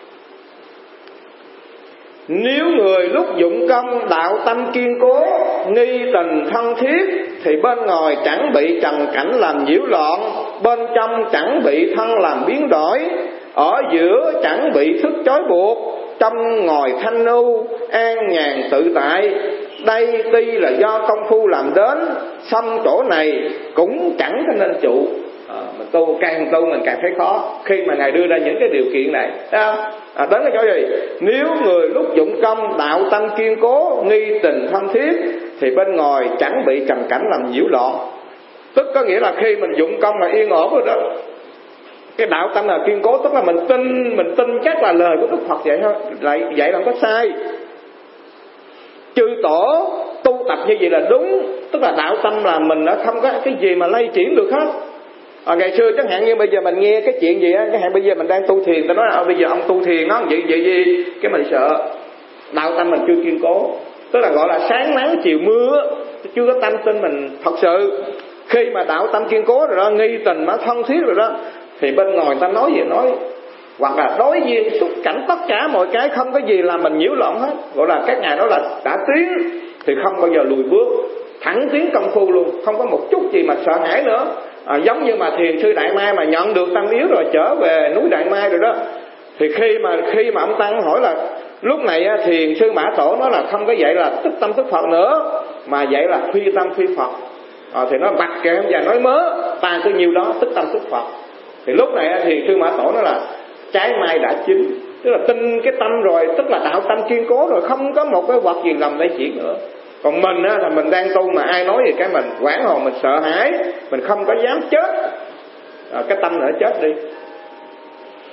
Nếu người lúc dụng công đạo tâm kiên cố, nghi tình thân thiết, thì bên ngoài chẳng bị trần cảnh làm nhiễu loạn, bên trong chẳng bị thân làm biến đổi, ở giữa chẳng bị thức trói buộc, trong ngồi thanh nu an nhàn tự tại. Đây tuy là do công phu làm đến, xong chỗ này cũng chẳng có nên trụ. Mình tu càng tu mình càng thấy khó khi mà ngài đưa ra những cái điều kiện này, thấy không? Đến cái chỗ gì? Nếu người lúc dụng công đạo tâm kiên cố, nghi tình thân thiết, thì bên ngoài chẳng bị trần cảnh làm nhiễu loạn. Tức có nghĩa là khi mình dụng công mà yên ổn rồi đó, cái đạo tâm là kiên cố, tức là mình tin chắc là lời của Đức Phật vậy thôi, vậy là không có sai. Chư tổ tu tập như vậy là đúng, tức là đạo tâm là mình đã không có cái gì mà lay chuyển được hết. Ngày xưa chẳng hạn như bây giờ mình nghe cái chuyện gì á, chẳng hạn bây giờ mình đang tu thiền, ta nói bây giờ ông tu thiền nó vậy gì, cái mình sợ đạo tâm mình chưa kiên cố, tức là gọi là sáng nắng chiều mưa, chưa có tâm tin mình thật sự. Khi mà đạo tâm kiên cố rồi đó, nghi tình nó thân thiết rồi đó, thì bên ngoài ta nói gì nói, hoặc là đối duyên xúc cảnh tất cả mọi cái không có gì làm mình nhiễu loạn hết, gọi là các ngài nói là đã tiến thì không bao giờ lùi bước, thẳng tiến công phu luôn, không có một chút gì mà sợ hãi nữa. Giống như mà thiền sư Đại Mai mà nhận được tâm yếu rồi trở về núi Đại Mai rồi đó, thì khi mà ông Tăng hỏi là lúc này thiền sư Mã Tổ nói là không có dạy là tức tâm tức Phật nữa, mà dạy là phi tâm phi Phật. Thì nó bạch kệ ông già nói mớ, ta cứ nhiêu đó tức tâm tức Phật. Thì lúc này thiền sư Mã Tổ nói là trái mai đã chín, tức là tin cái tâm rồi, tức là đạo tâm kiên cố rồi, không có một cái vật gì làm lay chuyển nữa. Còn mình á, là mình đang tu mà ai nói gì cái mình hoảng hồn, mình sợ hãi, mình không có dám chết, cái tâm nữa chết đi.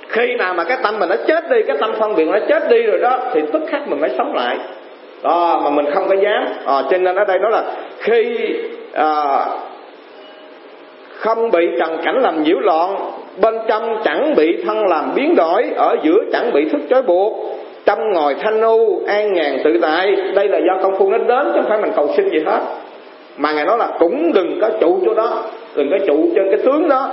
Khi nào mà cái tâm mình nó chết đi, cái tâm phân biệt nó chết đi rồi đó, thì tức khắc mình mới sống lại. Đó, mà mình không có dám. Cho nên ở đây nó là khi không bị trần cảnh làm nhiễu loạn, bên trong chẳng bị thân làm biến đổi, ở giữa chẳng bị thức trói buộc, trong ngồi thanh nu an nhàn tự tại. Đây là do công phu nó đến, chứ không phải mình cầu xin gì hết. Mà Ngài nói là cũng đừng có trụ chỗ đó, đừng có trụ trên cái tướng đó.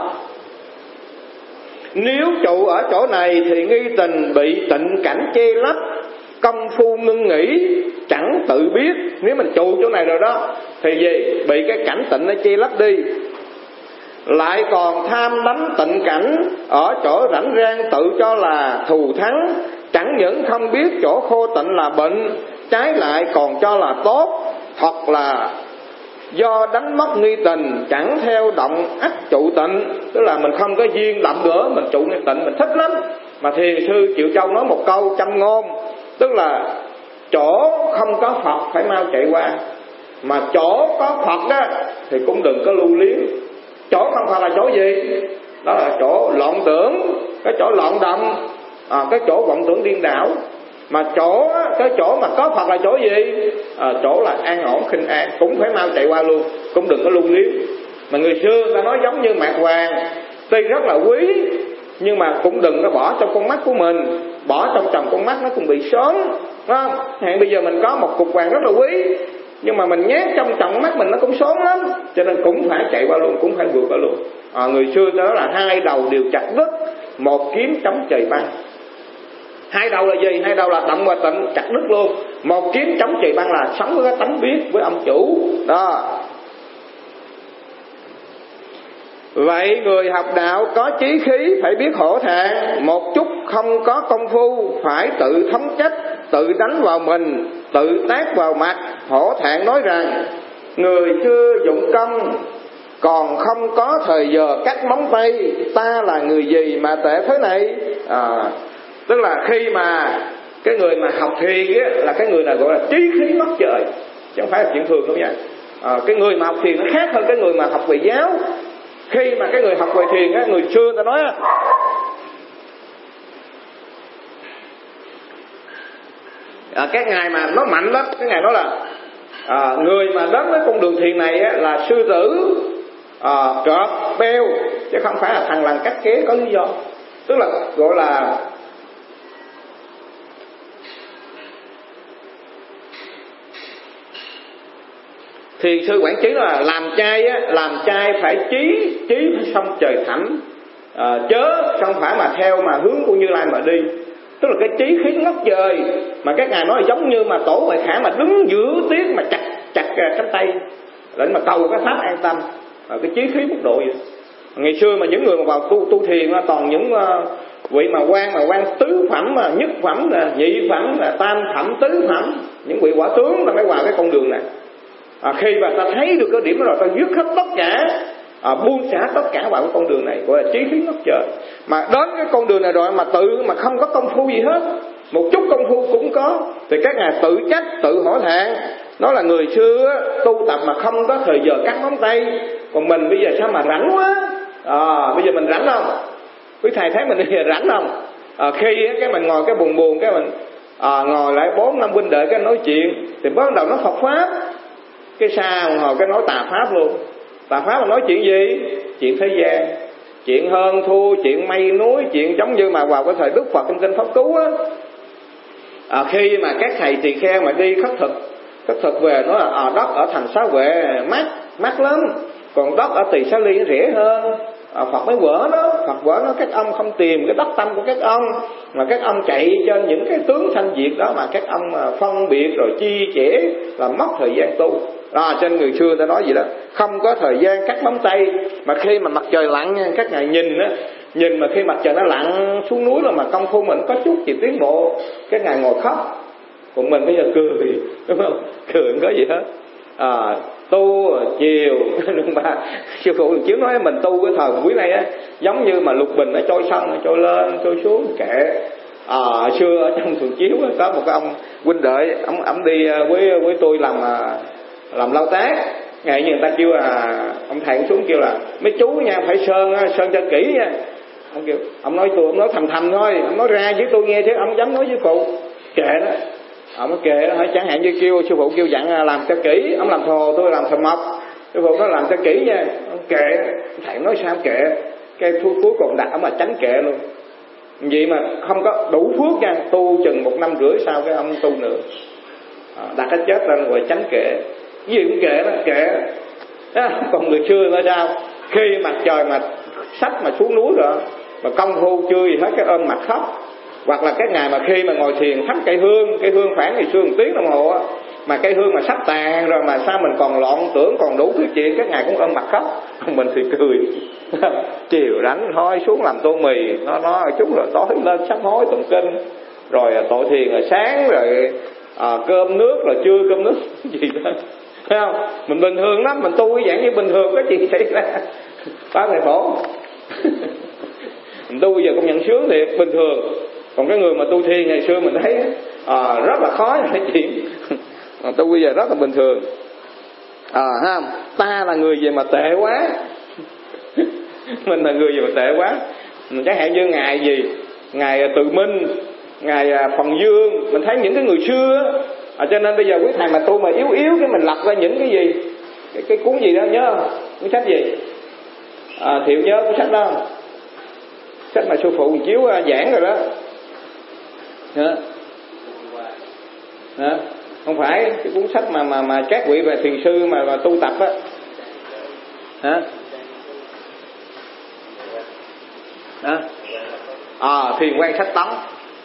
Nếu trụ ở chỗ này thì nghi tình bị tịnh cảnh che lấp, công phu ngưng nghỉ chẳng tự biết. Nếu mình trụ chỗ này rồi đó thì gì? Bị cái cảnh tịnh nó che lấp đi. Lại còn tham đắm tịnh cảnh, ở chỗ rảnh rang tự cho là thù thắng, chẳng những không biết chỗ khô tịnh là bệnh, trái lại còn cho là tốt. Hoặc là do đánh mất nghi tình, chẳng theo động ắt trụ tịnh. Tức là mình không có duyên động nữa, mình trụ nghi tịnh mình thích lắm. Mà Thiền sư Triệu Châu nói một câu châm ngôn, tức là chỗ không có Phật phải mau chạy qua, mà chỗ có Phật đó thì cũng đừng có lưu luyến. Chỗ không Phật là chỗ gì? Đó là chỗ loạn tưởng, cái chỗ loạn động, cái chỗ vọng tưởng điên đảo. Mà cái chỗ mà có Phật là chỗ gì? Chỗ là an ổn khinh an, cũng phải mau chạy qua luôn, cũng đừng có lưu luyến. Mà người xưa ta nói giống như mạt vàng, tuy rất là quý nhưng mà cũng đừng có bỏ trong con mắt của mình. Bỏ trong tròng con mắt nó cũng bị sớm, phải không? Hiện bây giờ mình có một cục vàng rất là quý, nhưng mà mình nhét trong tròng mắt mình nó cũng sớm lắm, cho nên cũng phải chạy qua luôn, cũng phải vượt qua luôn. Người xưa đó là hai đầu đều chặt đứt, một kiếm chống trời băng. Hai đầu là gì? Hai đầu là động và tịnh, chặt đứt luôn. Một kiếm chống trời băng là sống với cái tánh biết, với ông chủ đó. Vậy người học đạo có chí khí phải biết hổ thẹn, một chút không có công phu phải tự thống trách, tự đánh vào mình, tự tác vào mặt. Hổ thẹn nói rằng người xưa dụng công còn không có thời giờ cắt móng tay, ta là người gì mà tệ thế này? Tức là khi mà cái người mà học thiền á, là cái người là gọi là chí khí ngất trời, chứ không phải là chuyện thường đâu nha. Cái người mà học thiền nó khác hơn cái người mà học về giáo. Khi mà cái người học về thiền á, người xưa người ta nói á, cái ngày mà nó mạnh lắm, cái ngày đó là người mà đến với con đường thiền này á, là sư tử, cọp, beo, chứ không phải là thằng lằn cắt ké có lý do. Tức là gọi là Thiền sư Quảng Trí là làm chay phải trí phải song trời thẳm, chớ không phải mà theo mà hướng của Như Lai mà đi. Tức là cái trí khí ngất trời, mà các ngài nói là giống như mà Tổ Huệ Khả mà đứng giữa tiết mà chặt cánh tay để mà cầu cái pháp an tâm, cái trí khí mức độ vậy. Ngày xưa mà những người mà vào tu thiền toàn những vị mà quan tứ phẩm, mà nhất phẩm, là nhị phẩm, là tam phẩm, tứ phẩm, những vị quả tướng là mới vào cái con đường này. Khi mà ta thấy được cái điểm đó rồi, ta dứt hết tất cả, buông xả tất cả vào cái con đường này, gọi là trí khí ngất trời. Mà đến cái con đường này rồi mà tự mà không có công phu gì hết, một chút công phu cũng có, thì các ngài tự trách, tự hổ thẹn. Nó là người xưa tu tập mà không có thời giờ cắt móng tay, còn mình bây giờ sao mà rảnh quá. Bây giờ mình rảnh không? Quý thầy thấy mình bây giờ rảnh không? Khi cái mình ngồi cái buồn cái mình ngồi lại 4-5 huynh đệ cái nói chuyện, thì bắt đầu nó Phật pháp, cái xa ngồi cái nói tà pháp luôn. Tà pháp là nói chuyện gì? Chuyện thế gian, chuyện hơn thua, chuyện mây núi, chuyện giống như mà vào cái thời Đức Phật trong kinh Pháp Cú á. Khi mà các thầy tỳ kheo mà đi khất thực về, nói là đất ở thành Xá Huệ mát lắm, còn đất ở Tỳ Xá Ly nó rẻ hơn. Phật mới vỡ nó, Phật vỡ nó, các ông không tìm cái đắc tâm của các ông, mà các ông chạy trên những cái tướng thanh diệt đó mà các ông phân biệt rồi chi chẽ, là mất thời gian tu. Trên người xưa ta nói gì đó, không có thời gian cắt móng tay. Mà khi mà mặt trời lặn nha, các ngài nhìn mà khi mặt trời nó lặn xuống núi rồi mà công phu mình có chút gì tiến bộ, các ngài ngồi khóc, còn mình bây giờ cười, đúng không? Cười không có gì hết. Tu chiều nhưng mà sư phụ chiếu nói mình tu cái thời buổi này á, giống như mà lục bình nó trôi sông, nó trôi lên trôi xuống kệ. Xưa ở trong Thường Chiếu có một cái ông huynh đệ, ông đi với tôi làm lao tác. Ngày như người ta kêu ông thầy xuống kêu là mấy chú nha, phải sơn cho kỹ nha. Ông kêu, ông nói tôi, ông nói thầm thầm thôi, ông nói ra với tôi nghe chứ ông dám nói với phụ. Kệ đó. Ông nói kệ đó, chẳng hạn như kêu sư phụ kêu dặn làm cho kỹ, ông làm thồ tôi làm thầm mộc. Sư phụ nói làm cho kỹ nha. Ông kệ, thầy nói sao kệ. Cái cuối cùng đặt ông mà tránh kệ luôn. Vậy mà không có đủ phước nha, tu chừng 1 năm rưỡi sau cái ông tu nữa. Đặt cái chết ra rồi tránh kệ. Cái gì cũng kệ đó, kệ. Còn người xưa là sao? Khi mặt trời mà sách mà xuống núi rồi mà công phu chưa gì hết cái ôm mặt khóc. Hoặc là cái ngày mà khi mà ngồi thiền thắp cây hương khoảng ngày xưa 1 tiếng đồng hồ á, mà cây hương mà sắp tàn rồi mà sao mình còn loạn tưởng còn đủ thứ chuyện, các ngày cũng ôm mặt khóc. Mình thì cười. Chiều đánh thôi xuống làm tô mì, nó chút rồi tối lên sám hối tụng kinh, rồi tội thiền rồi sáng rồi cơm nước rồi trưa cơm nước gì đó. Thấy không? Mình bình thường lắm, mình tu cái dạng như bình thường, có chuyện xảy ra phá thầy khổ. Mình tu bây giờ công nhận sướng thiệt, bình thường. Còn cái người mà tu thiền ngày xưa mình thấy rất là khó nói chuyện. Tu bây giờ rất là bình thường. Ha, ta là người gì mà tệ quá. Mình là người gì mà tệ quá. Chẳng hạn như ngày gì, ngày Từ Minh, ngày Phần Dương, mình thấy những cái người xưa cho nên bây giờ quý thầy mà tu mà yếu cái mình lật ra những cái gì, cái cuốn gì đó nhớ không? Cuốn sách gì? Thiệu nhớ cuốn sách đó không? Sách mà sư phụ chiếu giảng rồi đó. Hả? Không phải cái cuốn sách mà các vị về thiền sư mà tu tập á. Hả? Thiền quan sách tống.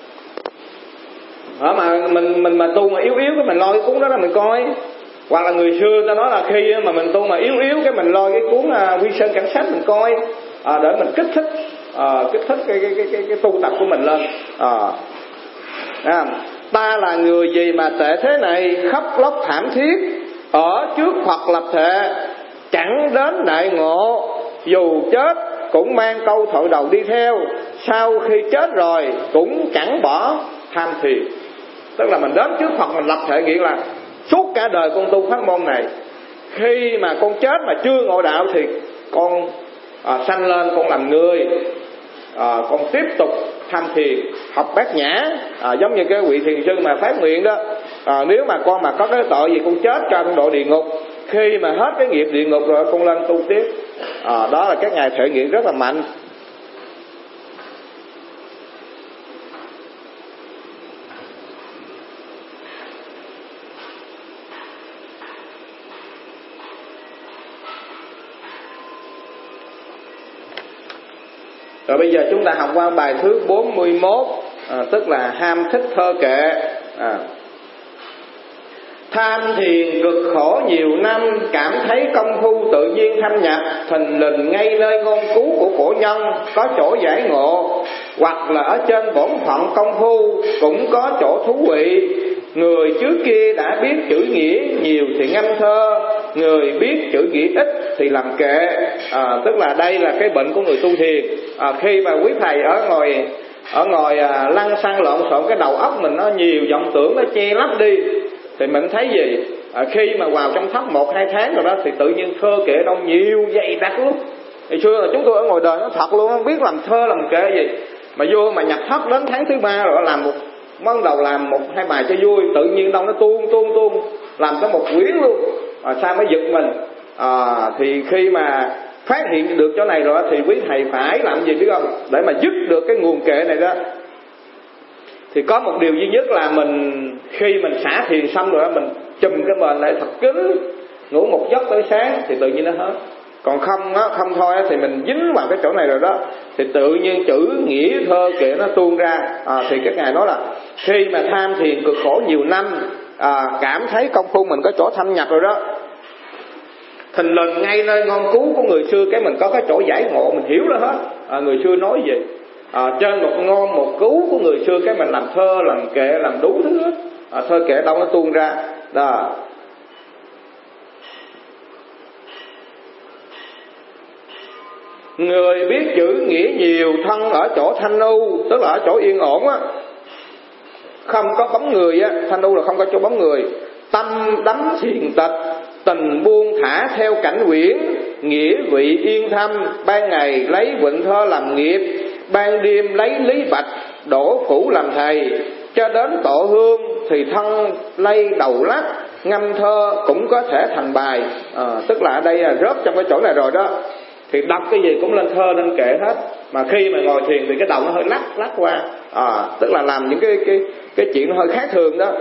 Mà mình mà tu mà yếu cái mình lôi cái cuốn đó ra mình coi. Hoặc là người xưa ta nói là khi mà mình tu mà yếu cái mình lôi cái cuốn Quy Sơn Cảnh Sách mình coi, để mình kích thích cái tu tập của mình lên. Ta là người gì mà tệ thế này, khóc lóc thảm thiết, ở trước Phật lập thệ, chẳng đến đại ngộ, dù chết cũng mang câu thội đầu đi theo, sau khi chết rồi cũng chẳng bỏ tham thiền. Tức là mình đến trước Phật mình lập thệ, nghĩa là suốt cả đời con tu pháp môn này, khi mà con chết mà chưa ngộ đạo thì con sanh lên con làm người, con tiếp tục tham thiền, học bát nhã, giống như cái vị thiền sư mà phát nguyện đó. Nếu mà con mà có cái tội gì con chết cho con độ địa ngục, khi mà hết cái nghiệp địa ngục rồi con lên tu tiếp. Đó là các ngài thể nghiệm rất là mạnh. Rồi bây giờ chúng ta học qua bài thứ 41, tức là ham thích thơ kệ. Tham thiền cực khổ nhiều năm, cảm thấy công phu tự nhiên thâm nhập, thình lình ngay nơi ngôn cứu của cổ nhân có chỗ giải ngộ, hoặc là ở trên bổn phận công phu cũng có chỗ thú vị. Người trước kia đã biết chữ nghĩa nhiều thì ngâm thơ, người biết chữ nghĩa ít thì làm kệ. Tức là đây là cái bệnh của người tu thiền. Khi mà quý thầy ở ngồi lăn xăng lộn xộn, cái đầu óc mình nó nhiều vọng tưởng nó che lấp đi, thì mình thấy gì? Khi mà vào trong thất 1-2 tháng rồi đó thì tự nhiên thơ kệ đâu nhiều dày đặc lắm. Hồi xưa là chúng tôi ở ngoài đời nó thật luôn, không biết làm thơ làm kệ gì, mà vô mà nhập thất đến tháng thứ 3 rồi làm bắt đầu làm 1-2 bài cho vui, tự nhiên đâu nó tuôn làm tới một quyển luôn. Sao mới giật mình. Thì khi mà phát hiện được chỗ này rồi thì quý thầy phải làm gì biết không? Để mà dứt được cái nguồn kệ này đó, thì có một điều duy nhất là mình khi mình xả thiền xong rồi đó, mình chùm cái mền lại thật kín, ngủ một giấc tới sáng thì tự nhiên nó hết. Còn không thôi thì mình dính vào cái chỗ này rồi đó, thì tự nhiên chữ nghĩa thơ kệ nó tuôn ra. Thì các ngài nói là khi mà tham thiền cực khổ nhiều năm, cảm thấy công phu mình có chỗ thâm nhập rồi đó, thình lình ngay nơi ngôn cứu của người xưa, cái mình có cái chỗ giải ngộ, mình hiểu ra hết người xưa nói gì. Trên một ngôn một cứu của người xưa, cái mình làm thơ làm kệ làm đủ thứ hết. Thơ kệ đâu nó tuôn ra đó. Người biết chữ nghĩa nhiều, thân ở chỗ thanh u, tức là ở chỗ yên ổn á, không có bóng người á. Thanh u là không có chỗ bóng người. Tâm đắm thiền tịch, tình buông thả theo cảnh quyển, nghĩa vị yên thâm, ban ngày lấy vịnh thơ làm nghiệp, ban đêm lấy lý bạch đổ phủ làm thầy, cho đến tổ hương thì thân lay đầu lắc, ngâm thơ cũng có thể thành bài. Tức là ở đây rớt trong cái chỗ này rồi đó, thì đọc cái gì cũng lên thơ lên kệ hết, mà khi mà ngồi thiền thì cái đầu nó hơi lắc qua, tức là làm những cái chuyện nó hơi khác thường đó.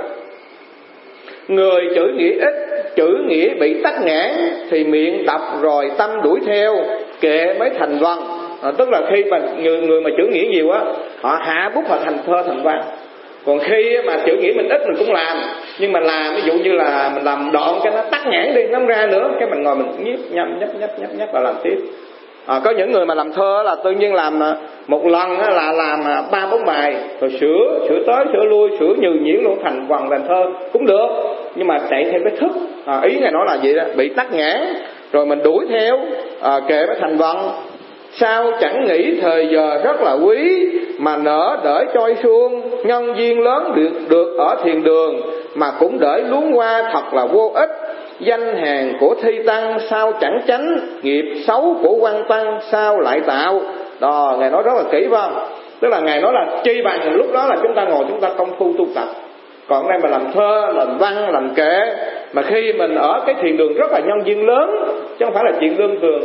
Người chữ nghĩa ít, chữ nghĩa bị tắc nghẽn thì miệng đọc rồi tâm đuổi theo, kệ mới thành văn. Tức là khi mà người mà chữ nghĩa nhiều á, họ hạ bút họ thành thơ thành văn. Còn khi mà chữ nghĩa mình ít mình cũng làm, nhưng mà làm ví dụ như là mình làm đoạn cho nó tắc nghẽn đi, nó không ra nữa, cái mình ngồi mình nhấp và làm tiếp. Có những người mà làm thơ là tự nhiên làm một lần là làm 3-4 bài, rồi sửa tới sửa lui, sửa nhừ nhuyễn luôn, thành vần thành thơ cũng được, nhưng mà chạy theo cái thức. Ý Ngài nói là vậy đó, bị tắc nghẽn rồi mình đuổi theo, kệ mới thành vần. Sao chẳng nghĩ thời giờ rất là quý, mà nỡ đợi trôi suông, nhân duyên lớn được ở thiền đường, mà cũng đợi luống qua thật là vô ích. Danh hàng của thi tăng sao chẳng tránh, nghiệp xấu của quan tăng sao lại tạo. Đó, Ngài nói rất là kỹ phải không? Tức là Ngài nói là chi bằng lúc đó là chúng ta ngồi chúng ta công phu tu tập. Còn đây mà làm thơ, làm văn, làm kệ, mà khi mình ở cái thiền đường rất là nhân duyên lớn, chứ không phải là chuyện đơn thường.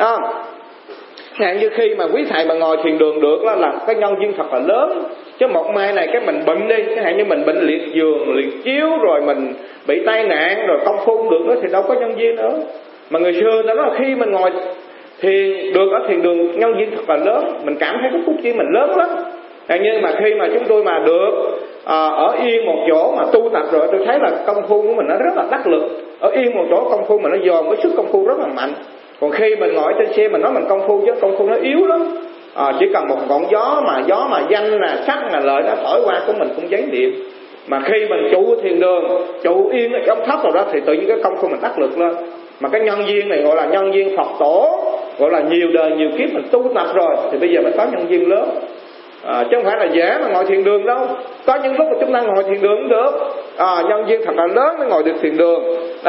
Hạn như khi mà quý thầy mà ngồi thiền đường được là cái nhân duyên thật là lớn. Chứ một mai này cái mình bệnh đi, cái hạn như mình bệnh liệt giường, liệt chiếu, rồi mình bị tai nạn, rồi công phu được nữa thì đâu có nhân duyên nữa. Mà người xưa ta nói là khi mình ngồi thiền được ở thiền đường nhân duyên thật là lớn, mình cảm thấy cái phúc duyên mình lớn lắm. Hạn như mà khi mà chúng tôi mà được ở yên một chỗ mà tu tập rồi, tôi thấy là công phu của mình nó rất là đắc lực. Ở yên một chỗ công phu mình nó dồn cái sức công phu rất là mạnh. Còn khi mình ngồi trên xe mình nói mình công phu, chứ công phu nó yếu lắm. Chỉ cần một ngọn gió mà danh là sắc là lợi nó thổi qua của mình cũng giấy niệm. Mà khi mình trụ thiền đường, trụ yên ở trong thấp rồi đó, thì tự nhiên cái công phu mình đắc lực lên. Mà cái nhân duyên này gọi là nhân duyên Phật tổ, gọi là nhiều đời nhiều kiếp mình tu tập rồi thì bây giờ mới có nhân duyên lớn. Chứ không phải là dễ mà ngồi thiền đường đâu. Có những lúc mà chúng ta ngồi thiền đường cũng được, nhân duyên thật là lớn mới ngồi được thiền đường.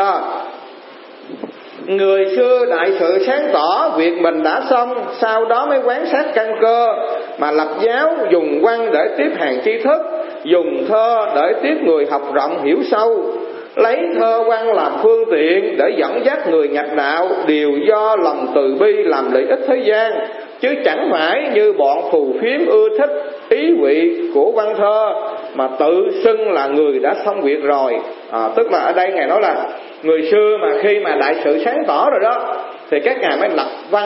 Người xưa đại sự sáng tỏ, việc mình đã xong, sau đó mới quán sát căn cơ, mà lập giáo dùng văn để tiếp hàng tri thức, dùng thơ để tiếp người học rộng hiểu sâu, lấy thơ văn làm phương tiện để dẫn dắt người nhập đạo, đều do lòng từ bi làm lợi ích thế gian, chứ chẳng phải như bọn phù phiếm ưa thích ý vị của văn thơ mà tự xưng là người đã xong việc rồi. Tức là ở đây Ngài nói là người xưa mà khi mà đại sự sáng tỏ rồi đó thì các ngài mới lập văn,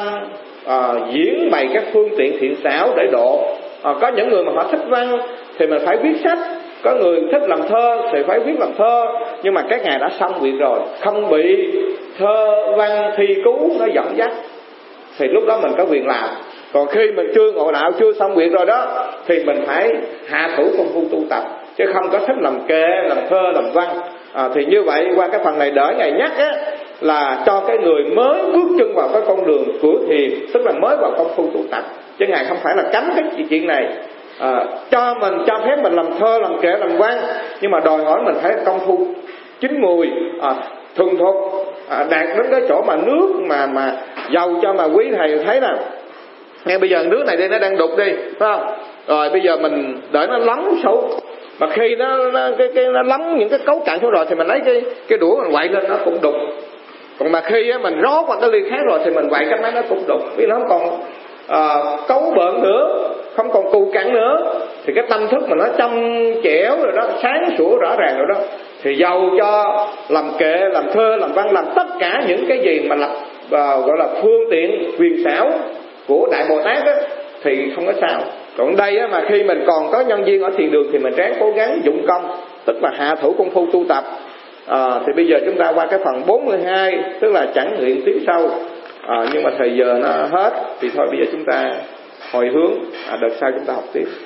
diễn bày các phương tiện thiện xảo để độ. Có những người mà họ thích văn thì mình phải viết sách, có người thích làm thơ thì phải viết làm thơ, nhưng mà các ngài đã xong việc rồi, không bị thơ văn thi cú nó dẫn dắt, thì lúc đó mình có quyền làm. Còn khi mình chưa ngộ đạo, chưa xong việc rồi đó thì mình phải hạ thủ công phu tu tập, chứ không có thích làm kệ, làm thơ, làm văn. Thì như vậy qua cái phần này đỡ Ngài nhắc á, là cho cái người mới bước chân vào cái con đường của thiền, tức là mới vào công phu tu tập, chứ Ngài không phải là cấm cái chuyện này. Cho phép mình làm thơ, làm kệ, làm văn, nhưng mà đòi hỏi mình phải công phu chín mùi, thuần thục, đạt đến cái chỗ mà nước mà giàu cho mà quý thầy thấy nè. Ngay bây giờ nước này đây nó đang đục đi, phải không? Rồi bây giờ mình đợi nó lắng sâu, mà khi nó lắng những cái cấu cặn xuống rồi thì mình lấy cái đũa mình quậy lên nó cũng đục. Còn mà khi mình rót vào cái ly khác rồi thì mình quậy cái máy nó cũng đục, vì nó không còn cấu bợn nữa, không còn cù cặn nữa, thì cái tâm thức mình nó trong trẻo rồi đó, sáng sủa rõ ràng rồi đó, thì giàu cho làm kệ, làm thơ, làm văn, làm tất cả những cái gì mà lập gọi là phương tiện quyền xảo của Đại Bồ Tát á, thì không có sao. Còn đây á, mà khi mình còn có nhân duyên ở thiền đường thì mình ráng cố gắng dụng công, tức là hạ thủ công phu tu tập. Thì bây giờ chúng ta qua cái phần 42, tức là chẳng nguyện tiếp sau. Nhưng mà thời giờ nó hết thì thôi bây giờ chúng ta hồi hướng, đợt sau chúng ta học tiếp.